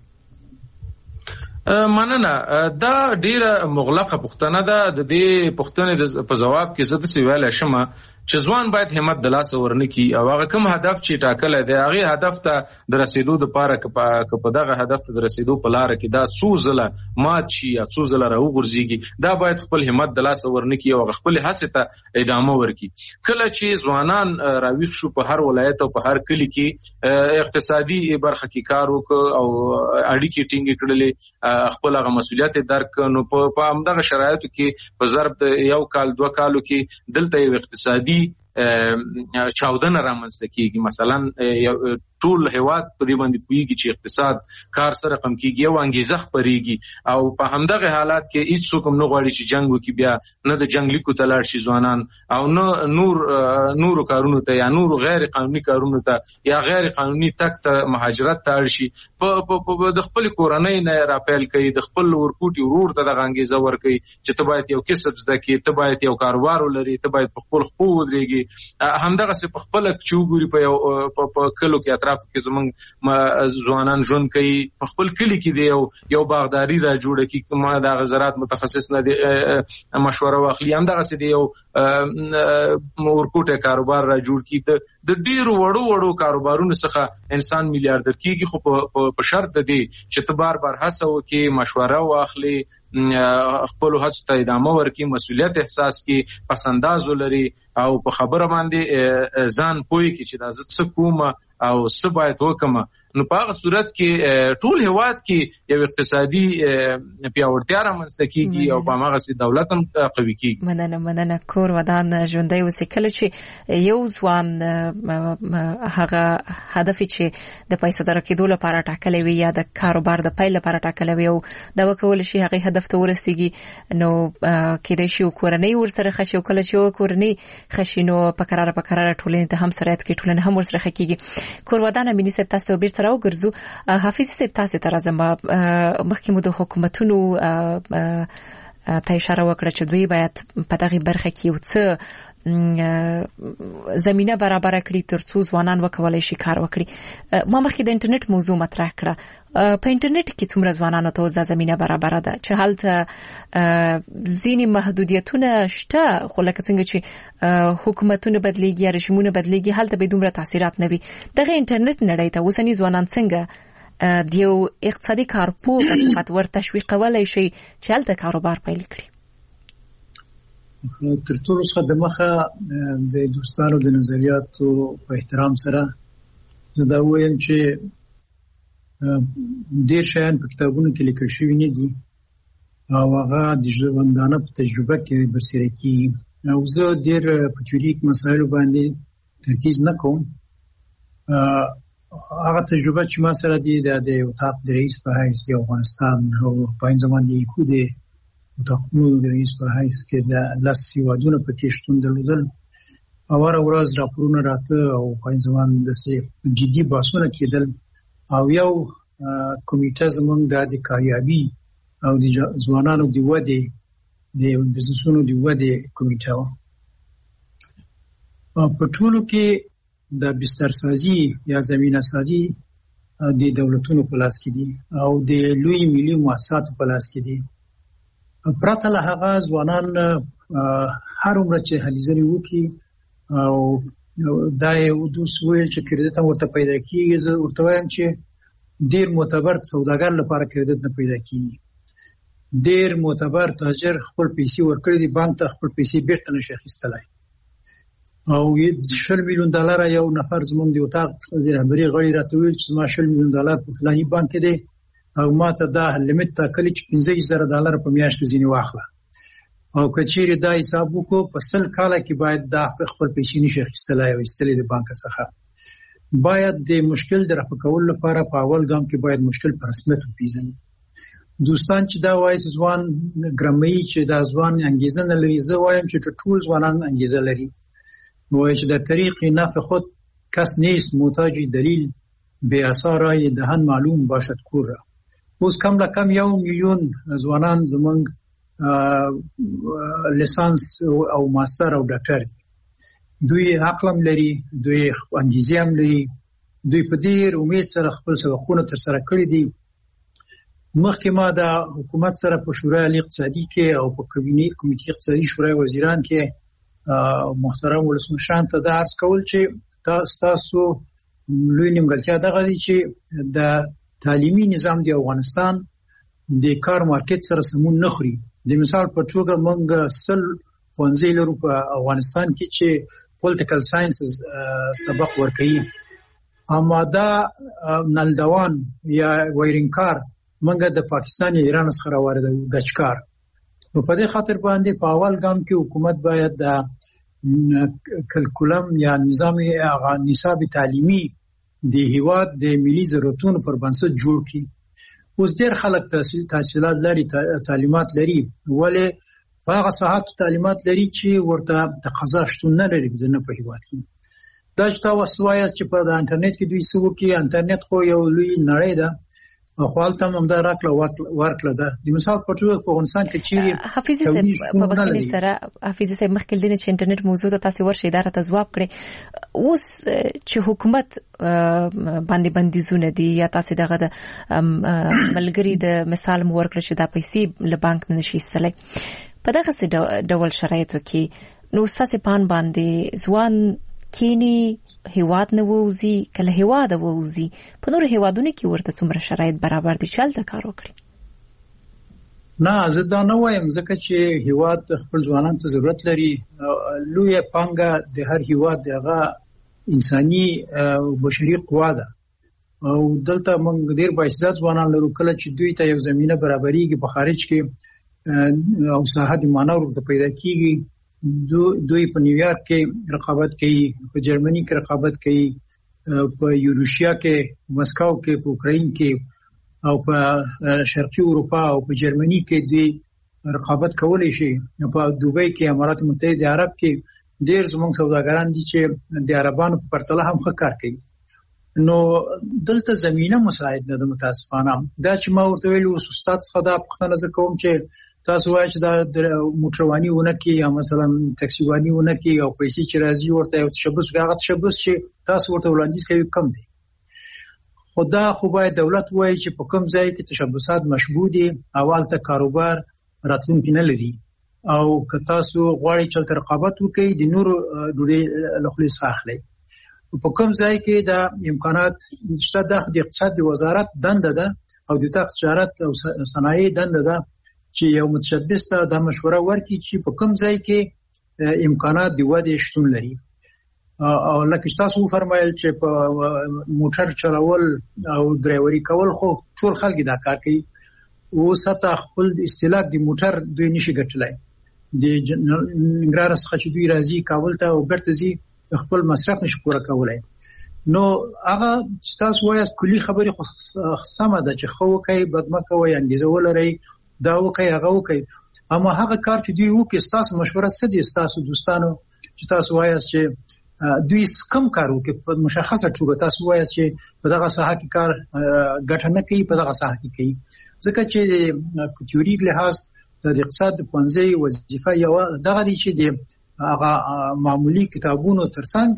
مننه دا ډیره مغلقه پوښتنه ده د دې پوښتنې په جواب کې زه د څه ویلای شم چې ځوان باید همت د لاس ورنکي او هغه کوم هدف چې ټاکل دی هغه هدف ته د رسیدو د پاره که په دغه هدف ته د رسیدو په لار کې دا څو ځله مات شي یا څو ځله راوغورځيږي دا باید خپل همت د لاس ورنکي او خپل هڅه ته ادامه ورکړي کله چې ځوانان راويخ شو په هر ولایت او په هر کلی کې اقتصادي برخه کې کار وکړ او اړیکې ټینګې کړلې خپل هغه مسولیت درک نو په همدغه شرایطو کې په ضرب د یو کال دوه کالو کې دلته یو اقتصادي چاودنه رامنځته کیږي مثلا ټول هیواد په دې باندې پویږي چې اقتصاد کار سره کم کیږي او انګیزه خپريږي او په همدغه حالات کې هیڅ څوک نه غواړي چې جنگ وکړي بیا نه د جنگ لیکو ته لاړ شي ځوانان او نه نور نور کارونو ته یا نور غیر قانوني کارونو ته یا غیر قانوني تک ته مهاجرت ته اړ شي په د خپل کورنۍ نه راپیل کوي د خپل ورکوټي ورور ته د انګیزه ور کوي چې ته باید یو کسب زده کړې ته باید یو کاروبار ولري ته باید په خپل خپل ودرېږي همدغه څه په خپل چوغوري په یو په کلو کې اطراف کې زمونږ ځوانان ژوند کوي په خپل کلی کې دی یو یو باغداري را جوړه کی کومه د غزرات متخصص نه دی مشوره واخلي همدغه څه دی یو ورکوټه کاروبار را جوړ کی د ډیرو وړو وړو کاروبارونو څخه انسان میلیارډر کیږي خو په شرط دی چې ته بار بار هڅه وکې مشوره واخلي خپل هڅو ته ادامه ورکړي مسؤلیت احساس کړي پسنداز ولري او په خبره باندې ځان پوي کې چې دا زه څه کوم او څه باید وکم نو په هغه صورت کې ټول هیواد کې یو اقتصادي پیاوړتیا رامنځته کیږي او په هغه سي دولت هم قوي کیږي مننه مننه کور ودان ژوندۍ اوسې کله چې یو ځوان هغه هدف چې د پیسې درکېدو لپاره ټاکلی وي یا د کاروبار د پیل لپاره ټاکلی وي او دا وکول شي هغه هدف ته ورسیږي نو کېدای شي کورنۍ ورسره خشي او کله چې کورنۍ خشي نو په قرار په قرار ټولنې ته هم سره کې ټولنه هم ورسره خکېږي. کورودان امینی صاحب تاسو ته بیرته راوګرځو. حافظ صاحب تاسو ته راځم. مخکې مو د حکومتونو ته اشاره وکړه چې دوی باید په دغه برخه کې یو څه زمينه برابر کړي ترڅو ځوانان وکولای شي کار وکړي. ما مخکې د انټرنیټ موضوع مطرح کړه. په انټرنیټ کې څومره ځوانانو ته د زمينه برابر ده چې هلته ځینې محدودیتونه شته خو لکه څنګه چې حکومتونه بدليږي یا رژیمونه بدليږي هلته به دومره تاثیرات نه وي. دغه انټرنیټ نړۍ ته اوسنی ځوانان څنګه د یو اقتصادي کارپوه په صفت ور تشویقولای شي چې هلته کاروبار پیل کړي؟ تر ټولو څخه د مخه د دوستانو د نظریاتو په احترام سره دا وایم چې ډېر شیان په کتابونو کې لیکل شوي نه دي او هغه د ژوندانه په تجربه کې برسېره کیږي او زه ډېر په تیوریک مسایلو باندې ترکیز نه کوم. هغه تجربه چې ما سره دي د اتاق د رئیس په حیث د افغانستان او په این زمان د ایکو د اتاقونو د رئیس په حیث کې د لاس هیوادونو په کې شتون درلودل او هر ورځ راپورونه راته او په این زمان د جدي بحثونه کېدل او یو کمیټه زموږ د کاریابي او د ځوانانو د ودې د بزنسونو د ودې کمیټه وه. په ټولو کې د بستر سازي یا زمینه سازي د دولتونو په لاس کې دي او د لوی ملي مؤسساتو په لاس کې دي. پرته له هغه ځوانان هر عمر چې هلې ځلې وکړي او دا یو دوس ویل چې کریډټ هم ورته پیدا کیږي. زه ورته وایم چې ډیر معتبر سوداګر لپاره کریډټ نه پیدا کیږي. ډیر معتبر تاجر خپل پیسې ورکړي دي بانک ته خپل پیسې بیرته نشي اخیستلای او شل میلیون ډالر یو نفر زموږ د اتاق د رهبري غړي راته ویل چې ما شل میلیون ډالر په فلاني بانک کې دي او ماته دا لیمټ ټاکلی چې پنځه زره ډالر په میاشت کې ځینې واخله او کچېری دا حساب وکړو په سل کاله کې باید دا خپل پیسې نشي اخیستلای او استلې د بانک څخه. باید د مشکل د رفع کولو لپاره په اول ګام کې باید مشکل په رسمیت وپیژني. دوستان چې دا وایي چې ځوان ګرامي چې دا ځوان انګیزه نه لري، زه وایم چې ټول ځوانان انګیزه لري. وایي چې در طریق نفع خود کس نیست محتاج دلیل به اثارای دهن معلوم باشد کور را. اوس کم لا کم یو میلیون ځوانان زمونږ لیسانس او ماستر او ډاکټر دي. دوی عقل هم لري، دوی انګیزه هم لري، دوی په ډېر امید سره خپل سبقونه تر سره کړي دي. مخکې ما د حکومت سره په شورای عالی اقتصادي کې او په کابینې کمیټې اقتصادي شورای وزیران کې محترم ولسمشران ته دا عرض کول چې تاسو لوی نیمګړتیا دغه دي چې د تعلیمي نظام د افغانستان د کار مارکیټ سره سمون نه خوري. د مثال په توګه موږ سل پوهنځي لرو په افغانستان کې چې پولیټیکل ساينسز سبق ورکوي، اما دا نلدوان یا وایرینګ کار موږ د پاکستان یا ایران څخه راوړو ګچکار. نو په دې خاطر باندې په اول ګام کې حکومت باید د کلکولم یا نظام نصاب تعلیمي د هیواد د ملي ضرورتونو پر بنسټ جوړ کړي. اوس ډېر خلک تحصیل تحصیلات لري، تعلیمات لري، ولې هغه ساحات تعلیمات لري چې ورته تقاضا شتون نه لري د نه په هیواد کې. دا چې تاسو وایئ چې په انټرنیټ کې دوی څه وکړي، انټرنیټ خو یو لوی نړۍ ده او خپلته هم دا راکړه ورکړه ده. د مثال په توګه په افغانستان کې چیرې حافظ صاحب په بخښنې سره حافظ صاحب مخکې دینه چې انټرنیټ موضوع ته تاسو ورشي اداره ته جواب کړي. اوس چې حکومت باندې بندیزونه دي یا تاسو دغه د ملګری د مثال مو ورکړه چې دا پیسې له بانک نه نشي ایستلای په دغه ډول شرایطو کې، نو تاسو پان باندې ځوان کینی هیواد نه ووزي کله هیواد ووزي په نور هیوادونو کې ورته څومره شرایط برابر دي چې هلته کار وکړي؟ نه زه دا نه وایم، ځکه چې هیواد خپل ځوانانو ته ضرورت لري. لویه پانګه د هر هیواد دغه انساني او بشري قوا ده او دلته موږ ډېر باعث ځوانان لرو. کله چې دوی ته یو زمينه برابرېږي په خارج کې او ساحه د مانور ورته پیدا کیږي، دوی په نیویارک کې رقابت کوي، په جرمني کې رقابت کوي، په یوروشیا کې، مسکو کې، په اوکراین کې او په شرقي اروپا او په جرمني کې دوی رقابت کولای شي. په دوبۍ کې، امارات متحده عرب کې ډېر زموږ سوداګران دي چې د عربانو په پرتله هم ښه کار کوي. نو دلته زمينه مساعد نه ده متاسفانه. دا چې ما ورته ویل او استاد څخه دا پوښتنه کوم چې تاسو وایئ چې دا موټرواني ونه کې یا مثلا ټاکسیواني ونه کې او پیسې چې راځي ورته یو تشبث هغه تشبث چې تاسو ورته وړاندیز کوي کم دی. خدا خو باید دولت وایي چې په کوم ځای کې تشبثات مشبوه دي اول ته کاروبار راتلونکي نه لري او که تاسو غواړئ چې رقابت وکړئ د نورو ډوډۍ له خولې څخه اخلئ. په کوم ځای کې دا امکانات شته د اقتصاد د وزارت دنده ده او د تجارت او صنایع دنده ده چې یو متشبث ته د مشوره ورکړي چې په کوم ځای کې امکانات د ودې شتون لري. او لکه تاسو فرمایل چې په موټر چلول او ډرایوري کول خو ټول خلک دا کار کوي او ستا خپل استهلاک د موټر دوی نشي ګټلای. د نګران څخه چې دوی راځي کابل ته او بیرته ځي خپل مصرف نشي پوره کولای. نو هغه تاسو وایي کلی خبري خو سمه ده چې خو کوي بدمه کوي انګیزه ولري دا وکي هغه وکي، اما هغه کار چې دوی وکي تاسو مشوره څه دي تاسو دوستانو چې تاسو وایي چې دوی کم کار وکي په مشخصه توګه تاسو وایي چې په دغه ساحه کې کار ګټه نه کوي، په دغه ساحه کې کوي. ځکه چې په تیوریک لحاظ د اقتصاد د پنځه وظیفه یو دغه دي چې د هغه معمولی کتابونو ترڅنګ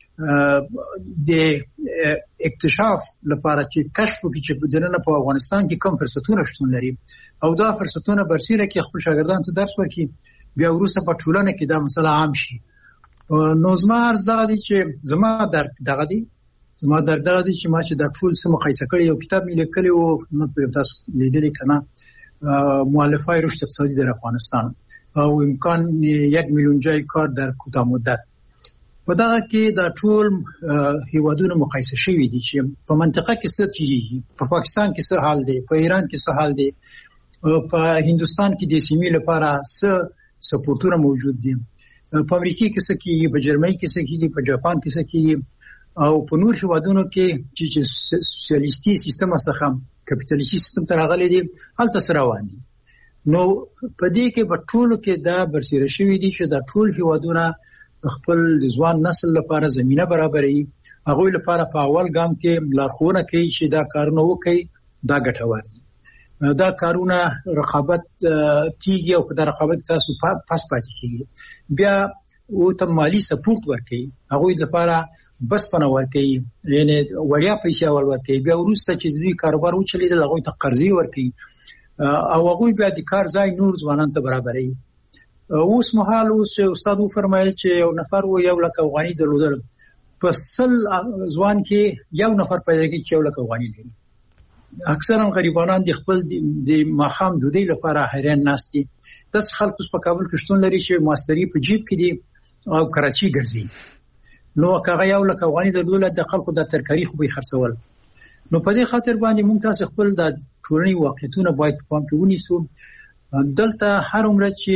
د اکتشاف لپاره چې کشف وکړي چې په دننه په افغانستان کې کوم فرصتونه شتون لري او دا فرصتونه برسیره کې خپل شاګردانو ته درس ورکړي، بیا وروسته په ټولنه کې دا مسله عام شي. نو زما عرض دغه دي چې زما در دغه دي زما در دغه دي چې ما چې د ټول سم مقایسه کړی یو کتاب مې لیکلی او نو په تاسو لیدلی کنه مؤلفه رشد اقتصادی در افغانستان او امکان یک میلیون جای کار در کوتاه مدت. په دغه کې دا ټول هیوادونه مقایسه شوي دي چې په منطقه کې څه چیږي، په پاکستان کې څه حال دی، په ایران کې څه حال دی، په هندستان کې د سیمې لپاره څه سپورټونه موجود دي، په امریکا کې څه کیږي، په جرمني کې څه کیږي، په جاپان کې څه کیږي او په نور هیوادونو کې چې سوسیالیستي سیستم څخه کپټالیستي سیستم ته راغلي دي هلته سره روان دي. نو په دې کې په ټولو کې دا برسیره شوی دي چې دا ټول هیوادونه خپل د ځوان نسل لپاره زمينه برابري، هغه لپاره په اول ګام کې لارښوونه کوي چې دا کارونه وکړي، دا ګټور دي. دا کارونه رقابت کیږي او په دا رقابت تاسو پاس پاتې کیږي، بیا او ته مالی سپورټ ورکړي، هغه لپاره بس پنه ورکړي، یعنی وړیا پیسې اول ورکړي، بیا وروسته چې دوی کاروبار وچلي هغه ته قرضې ورکړي او هغه بیا د کار ځای نور ځوانان ته برابري. اوس مهال اوس استاد و فرمایل چې یو نفر و یو لک افغاني درلودل، په سل ځوان کې یو نفر پیدا کیږي چې یو لک افغاني لري. اکثرا غریبانان د خپل د ماخام دودي لپاره حیران ناشتي. داس خلک په کابل کې شتون لري چې ماستری په جیب کې دي او کراچي ګرځي. نو هغه یو لک افغاني درلودل د خلکو د ترکاری خو به خرڅول. نو په دې خاطر باندې موږ تاسو خپل د ټولنې واقعیتونه باید په پام کې ونیسو. دلته هر عمره چې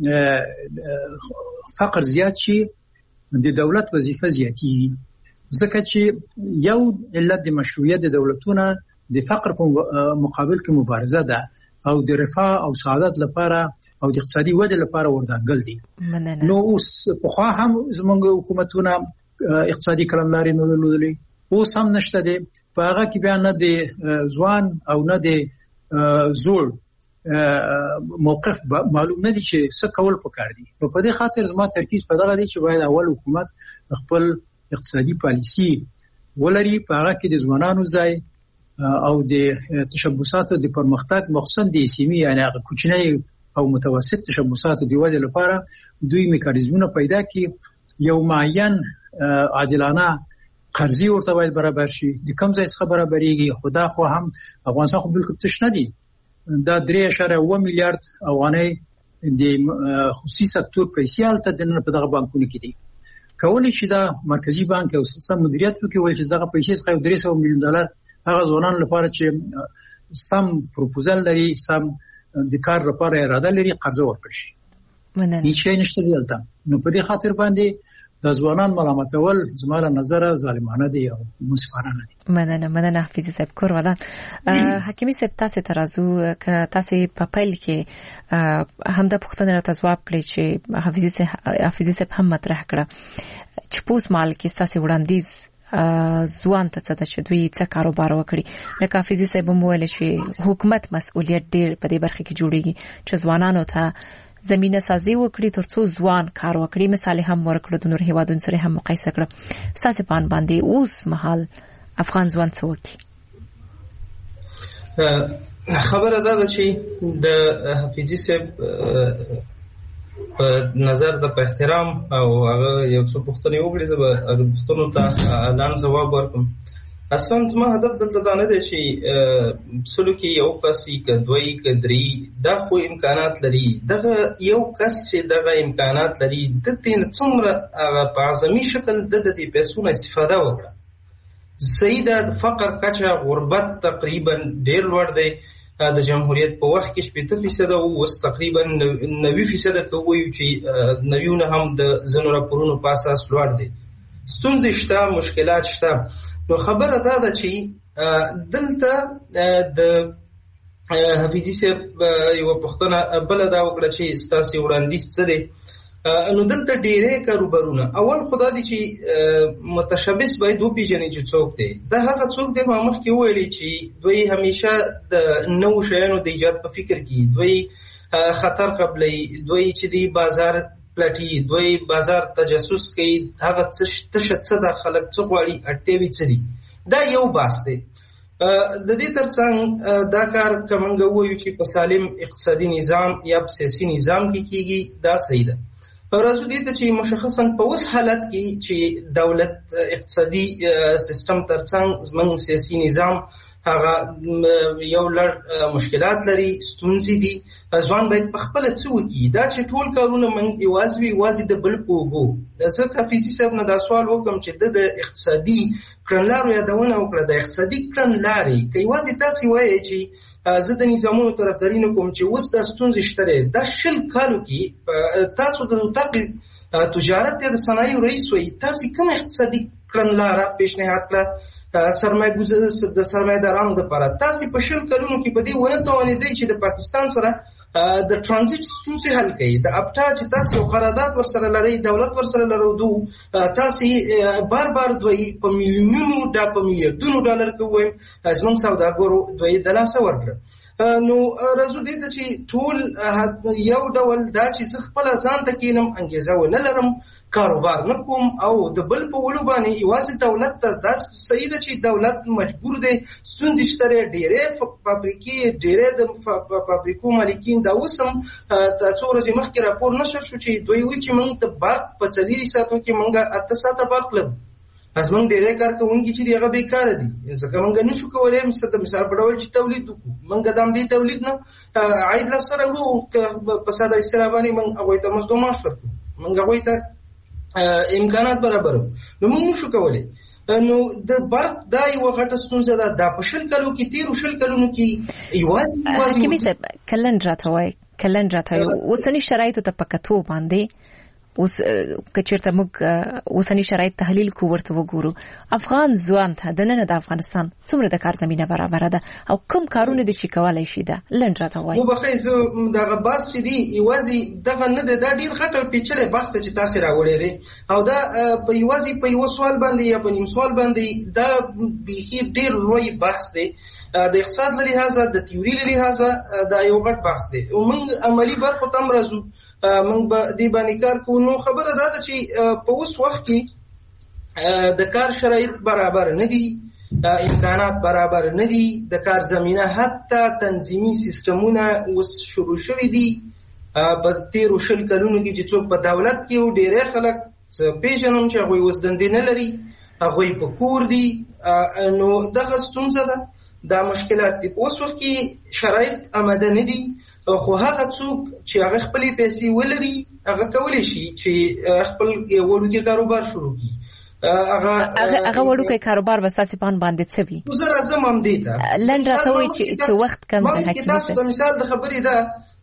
فقر زیات شي د دولت وظیفه زیاتی، ځکه چې یو علت د مشروعیت د دولتونو د فقر په مقابل کې مبارزه ده او د رفاه او سعادت لپاره او د اقتصادي ودې لپاره وردانګل دي. نو اوس په خوا هم زموږ حکومتونه اقتصادي کړنلارې نه درلودلې، اوس هم نشته دي. په هغه کې بیا نه د ځوان او نه د زوړ موقف معلوم نه دي چې څه کول پکار دي. نو په دې خاطر زما ترکیز په دغه دي چې باید اول حکومت خپل اقتصادي پالیسی ولري، په هغه کې د ځوانانو ځای او د تشبثاتو د پرمختګ مخصوصا د سیمې یعنی کوچنی او متوسط تشبثاتو د ودې لپاره دوی میکانیزمونه پیدا کړي، یو معین عادلانه قرضې ورته باید برابر شي. د کم ځای څخه برابرېږي، خدا خو هم افغانستان خو بالکل تش نه دي، دا درې اعشاریه اوه میلیارډ افغانۍ د خصوصي سکتور پیسې هلته دننه په دغه بانکونو کې دي. کولی شي دا مرکزی بانک او سم مدیریت وکړي، وایي چې دغه پیسې څخه درې سوه میلیون ډالر هغه ځوانانو لپاره چې سم پروپوزل لري، سم د کار لپاره اراده لري، قرضه ورکړي شي. هیڅ شی نشته دلته. نو په دې خاطر باندې د ځوانان ملامتول زما له نظره ظالمانه دي او منصفانه دي. مننه مننه حفیظ صاحب کور ودان. حکیمی صاحب تاسو ترازو ک تاسو په پیل کې همدا پوښتنه راته ځواب کړی چې حفیظ صاحب حفیظ صاحب هم مطرح کړه چې پوس مال کې تاسو وړاندیز ځوان ته څه د شدوی څه کاروبار وکړي. لکه حفیظ صاحب مو ویل چې حکومت مسؤلیت ډیر په دې برخه کې جوړیږي چې ځوانانو ته زمينه سازي وکړي ترڅو ځوان کار وکړي. مثال هم ورکړو د نور هیوادونو سره هم مقایسه کړو. ساسه پان باندې اوس مهال افغان ځوان څه وکړي؟ خبره دا ده چې د حفیظي صاحب په نظر د په احترام او هغه یو څه پوښتنې وکړي زه به هغه پوښتنو ته اعلان ځواب ورکړم. اصلا زما هدف دلته دا نه دی چې سلو کې یو کس که دوی که درې دا خو امکانات لري. دغه یو کس چې دغه امکانات لري د دې څومره هغه په اعظمي شکل د دې پیسو نه استفاده وکړه. صحیح ده د فقر کچه غربت تقریبا ډیر لوړ دی. د جمهوریت په وخت کې شپږ فیصد او اوس تقریبا نوي فیصد کوي چې نویونه هم د زنو راپورونو په اساس لوړ دي. ستونزې شته، مشکلات شته. نو خبره دا ده چې دلته د حفیظي صاحب یو پوښتنه بل دا وکړه چې ستاسو وړاندیز څه دی. نو دلته ډېرې کاروبارونه اول خدا دي چې متشبث باید وپیژني چې څوک دی. دا هغه څوک دی ما مخکې ویلي چې دوی همیشه د نوو شیانو د ایجاد په فکر کې، دوی خطر قبلي، دوی چې دی بازار پلټي، دوی بازار تجسس کوي، هغه څه څه د خلک څه غواړي اټیوي څه دي. دا یو باس دی. د دې ترڅنګ دا کار کومنګ وایو چې په سالم اقتصادي نظام یا سیاسي نظام کې کیږي دا صحیح ده. راځو دې ته چې مشخصا په اوس حالت کې چې دولت اقتصادي سیستم ترڅنګ زموږ سیاسي نظام هغه یو لړ مشکلات لري، ستونزې دي. ځوان باید په خپل څه وکړي. دا چې ټول کارونه موږ یوازې یوازې د بل په اوږو. زه حفیظي صاحب نه دا سوال وکړم چې د اقتصادي کړنلارو یادونه وکړه. د اقتصادي کړنلارې که یوازې تاسې وایئ چې زه د نظامونو طرفداري نه کوم چې اوس دا ستونزې شته دی، دا شل کالو کې تاسو د اتاق تجارت یا د صنایعو رئیس وایي، تاسې کومه اقتصادي کړنلاره پیشنهاد کړه سرمایه ګزاري د سرمایه‌دارانو لپاره؟ تاسې په شل کلونو کې په دې ونه توانېدئ چې د پاکستان سره د ترانزیت ستونزې حل کړي. د ابټا چې تاسې یو قرارداد ورسره لرئ، دولت ورسره لرو، تاسې بار بار دوی په میلیونونو دا په میلیارډونو ډالر کې ووایم زموږ سوداګرو دوی د لاسه ورکړه. نو راځو دې ته چې ټول یو ډول دا چې زه خپله ځان ته کښېنم، انګېزه ونه لرم، کاروبار نه کوم او د بل په ولو باندې یوازې دولت ته دا صحیح ده چې دولت مجبور دی، ستونزې شته دی، ډېرې فابریکې، ډېرې د فابریکو مالکین دا اوس هم څو ورځې مخکې راپور نشر شو چې دوی وایي چې موږ د برق په څلېرو ساعتو کې موږ اته ساعته برق لرو. زموږ ډېری کارکوونکي چې دي هغه بېکاره دي، ځکه موږ نشو کولی د مثال په ډول چې تولید وکړو. موږ د همدې تولید نه عاید لاسته راوړو، په ساده اصطلاح باندې موږ هغوی ته مزد و معاش ورکړو، موږ هغوی ته امکانات برابرو. نو موږ نشو کولی. نو د برق دا یوه غټه ستونزه ده. دا په شل کلو کې تېرو شل کلونو کې یوازې حکیمي صاحب کلن راته وایي کلن راته وایي اوسني شرایطو ته په کتو باندې اوس که چېرته موږ اوسني شرایط تحلیل کو ورته وګورو، افغان ځوان ته دننه د افغانستان څومره د کار زمینه برابره ده او کوم کارونه دي چې کولی شي؟ ده لنډ راته وایي. وبخئ زه دغه بحث چې دی یوازې دغه نه دی، دا ډېر غټ او پیچلی بحث دی چې تاسې راوړی دی او دا په یوازې په یوه سوال باندې یا په نیم سوال باندې دا بیخي ډېر لوی بحث دی. د اقتصاد له لحاظه، د تیوري له لحاظه دا یو غټ بحث دی. موږ عملي برخو ته هم راځو، موږ به دې باندې کار کوو. نو خبره دا ده چې په اوس وخت کې د کار شرایط برابر نه دي، امکانات برابر نه دي، د کار زمینه حتی تنظیمي سیستمونه اوس شروع شوي دي. په تېرو شل کلونو کې چې څوک په دولت کې و، ډېری خلک پېژنم چې هغوی اوس دندې نه لري، هغوی په کور دي. نو دغه ستونزه ده، دا مشکلات دي. په اوس وخت کې شرایط آماده نه دي، خو هغه څوک چې هغه خپلې پیسې ولري هغه کولی شي چې خپل وړوکی کاروبار شروع کړي. هغه هغه وړوکی کاروبار به ستاسې پان باندې څه وي؟ زه راځم همدې ته. لنډ راته وایي چې وخت کم دی. تاسو د مثال د خبرې ده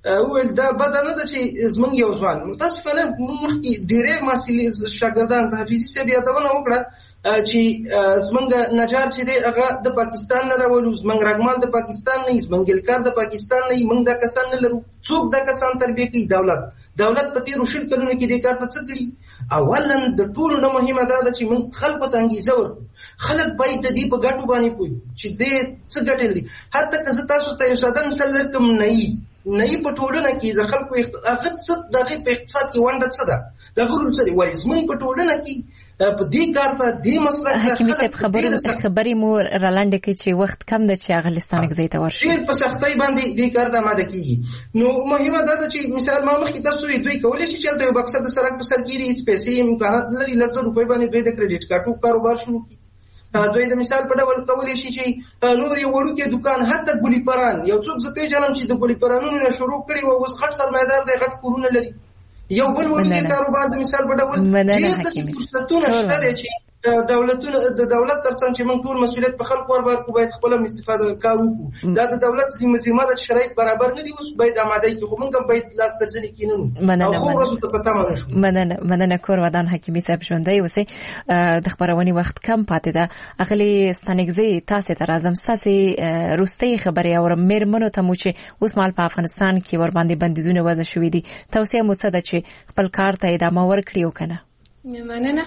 ویل دا بد نه ده چې زمونږ یو ځوان متاسفانه مخکې ډېرې محصلین شاګردان د حفیظي صاحب یادونه وکړه چې زمونږ نجار چې دی هغه د پاکستان نه راولو، زمونږ رګمال د پاکستان نه، زمونږ ګلکار د پاکستان نه، موږ دا کسان نه لرو. څوک دا کسان تربیه کوي؟ دولت. دولت په تیرو شل کلونو کې دې کار ته څه کړي؟ اولا د ټولو نه مهمه دا ده چې موږ خلکو ته انګېزه ورکړو. خلک باید د دې په ګټو باندې پوه چې دې څه ګټې لري. حتی که زه تاسو ته یو ساده مثال درکړم، نهي نهي په ټولنه کې د خلکو هغه څه د هغې په اقتصاد کې ونډه څه ده؟ د هغه رول څه دی؟ وایي زموږ په ټولنه کې په دې کار ته دې مسلک حکیمي صاحب خبرې مو رالنډې کوي چې وخت کم ده چې اغلستان کې ځای ته ورشي. ډېر په سختۍ باندې دې کار ته آماده کېږي. نو مهمه دا ده چې مثال ما مخکې تاسو دوی کولی شي چې هلته یو بکسه د سړک په سر کېږي، هېڅ پیسې امکانات لري، لس زره روپۍ باندې دوی د کریډټ کارټو کاروبار شروع کړي. دوی د مثال په ډول کولی شي چې نور یو وړوکی دکان، حتی ګلي پران، یو څوک زه پېژنم چې د ګلي پرانونو نه شروع کړي او اوس غټ سرمایه‌دار دی، غټ کورونه لري. یو بل وړوکی کاروبار د مثال په ډول ډېر داسې فرصتونه شته دی چې دولتونه د دولت ترڅنګ چې موږ ټول مسؤلیت په خلکو ورکړو، باید خپله هم استفاده کار وکړو. دا د دولت ذمه ده چې شرایط برابر نه دي، اوس باید آماده کړي، خو موږ هم باید لاس تر زنې کښېننو او ښو ورځو ته په تمه نه شو. مننه مننه کور ودان حکیمي صاحب ژوندی اوسئ. د خپرونې وخت کم پاتې ده. اغلې ستانکزۍ تاسې ته راځم، ستاسې وروستۍ خبرې اورم. مېرمنو ته مو چې اوس مهال په افغانستان کې ورباندې بندیزونه وضع شوي دي، توصیه مو څه ده چې خپل کار ته ادامه ورکړي او که نه؟ مننه.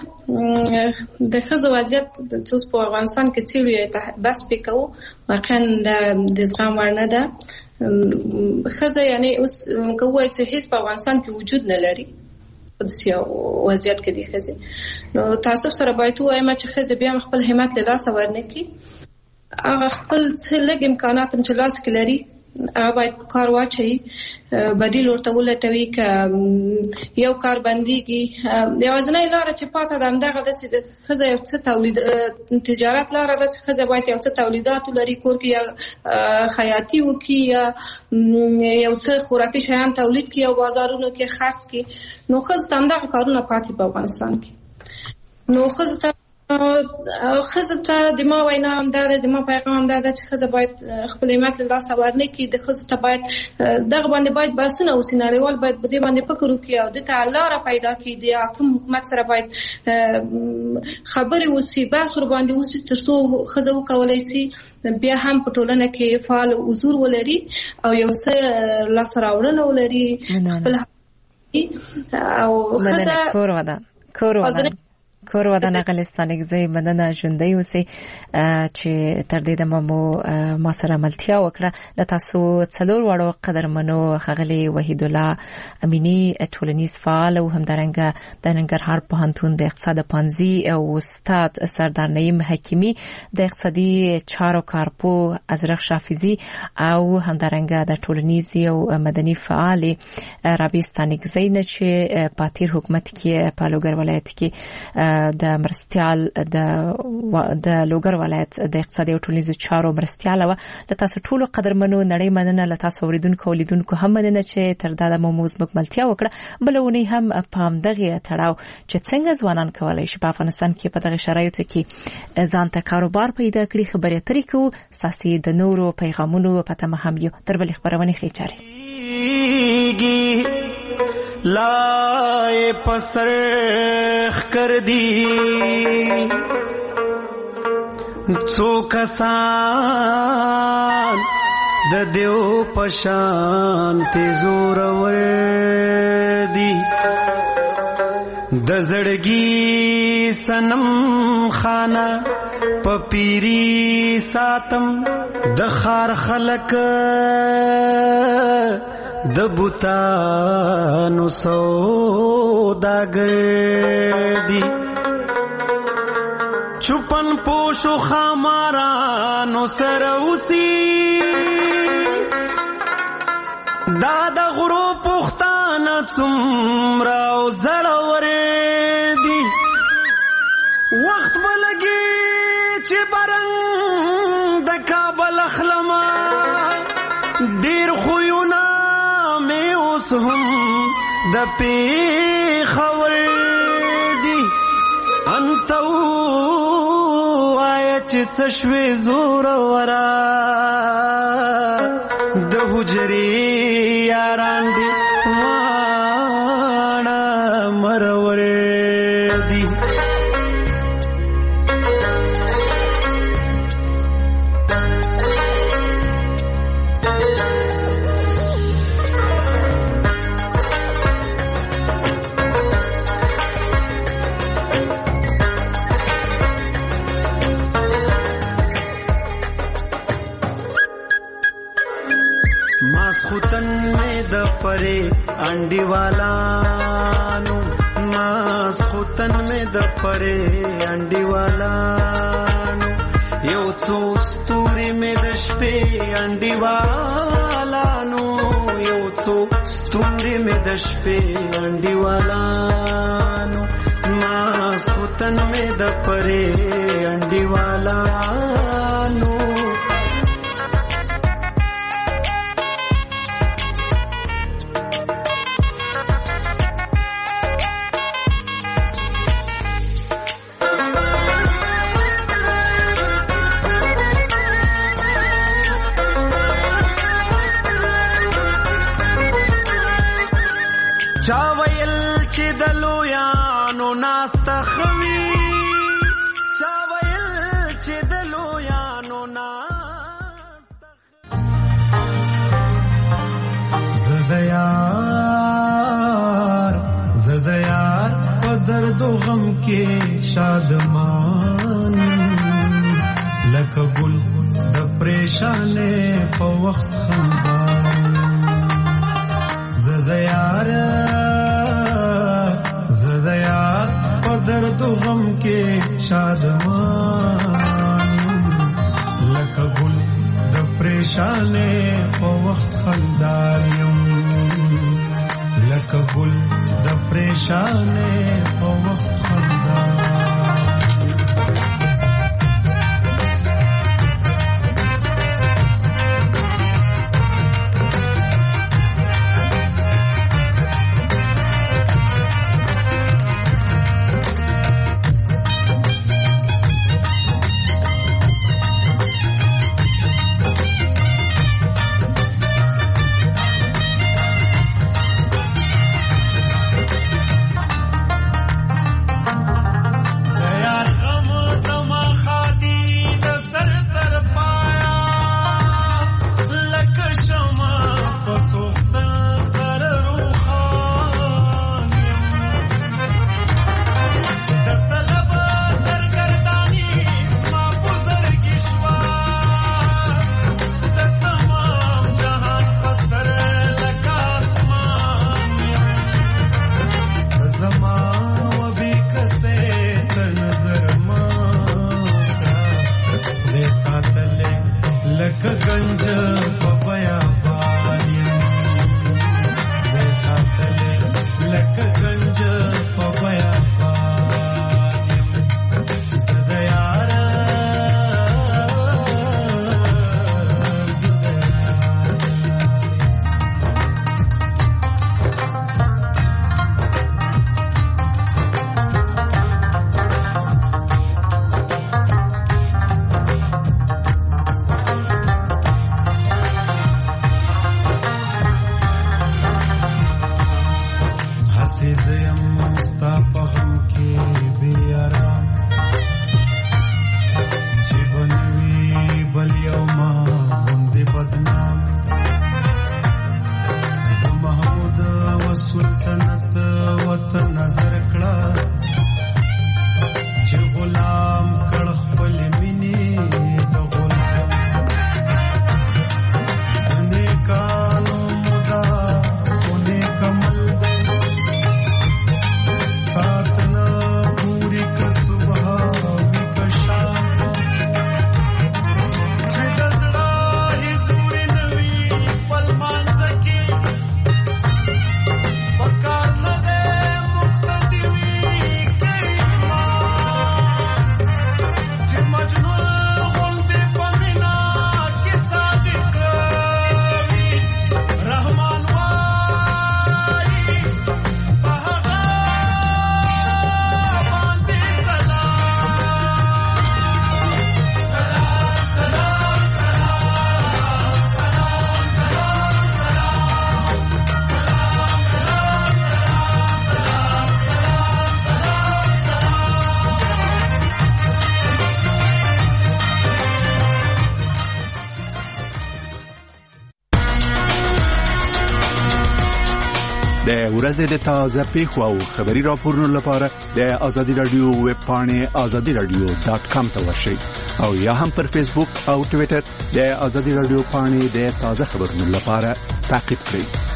د ښځو وضعیت چې اوس په افغانستان کې څېړو یا بحث پرې کوو، واقعا د زغم وړ نه ده. ښځه یعنې اوس که ووایو چې هېڅ په افغانستان کې وجود نه لري، په داسې یو وضعیت کې دي ښځې، نو تاسف سره باید ووایم چې ښځې بیا هم خپل همت له لاسه ورنکړي. هغه خپل څه لږ امکانات هم چې لاس کې لري هغه باید کار واچوي، بدیل ورته ولټوي. که یو کار بندېږي، یوازینۍ لاره چې پاته ده همدغه ده چې د ښځه یو څه تولید تجارت لاره ده چې ښځه باید یو څه تولیدات ولري، کور کې یا خیاطي وکړي یا یو څه خوراکي شیان تولید کړي او بازارونو کې خرڅ کړي. نو ښځو ته همدغه کارونه پاتې په افغانستان کې. نو ښځو ته ښځو ته د ما وینا همدا ده، د ما پیغام همدا ده چې ښځه باید خپل همت له لاسه ورنکړي. د ښځو ته باید دغه باندې باید بحثونه وشي، نړیوال باید په دې باندې فکر وکړي او دې ته لاره پیدا کړي. د حاکم حکومت سره باید خبرې وشي، بحث ورباندې وشي تر څو ښځه وکولی شي بیا هم په ټولنه کې فعال حضور ولري او یو څه لاسته راوړنه ولري. خپل او ښځه کور ودان کور ودان کور ودان اغلستانکزۍ مننه ژوندی اوسئ چې تر دې دمه مو ما سره ملتیا وکړه. د تاسو څلور واړو قدرمنو ښاغلي وحیدالله امینی ټولنیز فعال او همدارنګه د ننګرهار پوهنتون د اقتصاد پوهنځي او استاد سردار نعیم حکیمي د اقتصادي چارو کارپوه ازرق شافیزي او همدارنګه د ټولنیز او مدني فعال رابعه ستانکزۍ نه چې په تیر حکومت کې په لوګر ولایت کې د مرستيال د د لوګر ولایت د اقتصادي او ټولنیزو چارو مرستيال و. د تاسو ټولو قدرمنو نړۍ مننه، له تاسو اوریدونکو لیدونکو هم مننه چې تر دا د موضوع مکملتیا وکړه. بلونی هم پام دغه تړاو چې څنګه ځوانان کولای شي په افغانستان کې په دغه شرایطو کې ځان ته کاروبار پیدا کړي. خبرې اترې کوو، ساسي د نورو پیغامونو په تمه هم یو تر بلې خبرونه خېچاري لائے پسرخ کر دی څو کسان د دیو پشان تیزور ور دی د زړګي سنم خانه پپیری ساتم د خار خلق د بوتانو سوداګر دی چپن پوشو خامارانو سره اوسي دا د غرو پختانه څومره او زړور دی وخت بلګي چې برنګ د کابل اخلما ډیر خوونه هم د پیښور دی انتو آیا چې څه شوې زور ورا د حجرې یارا مې د پرې انډیوالانو ماسخوتن مې د پرې انډیوالانو یو څو ستوري مې د شپې انډیوالانو یو څو ستوري مې د شپې انډیوالانو ماسخوتن مې د پرې انډیوالانو چا ویل چې د لویانو ناسته خوي چا ویل چې د لویانو ناسته زدیار زدیار په درد و غم کې شادمان لکه ګل د پریشانې په وخت خندان زدیار زدیار په درد و غم کې شادمان لکه ګل د پریشانې په وخت خندان یم لکه ګل د پریشانې په وخت خندان د ورځې د تازه پیښو او خبري راپورونو لپاره د آزادي رادیو ویب پاڼه آزادي رادیو ډاټ کام ته ورشئ او یا هم پر فیسبوک او ټوئیټر د آزادي رادیو پاڼه د تازه خبرونو لپاره تعقیب کړئ.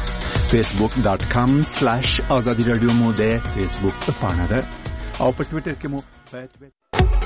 facebook dot com slash azadi radio مو د فیسبوک پاڼه ده او په ټوئیټر کې مو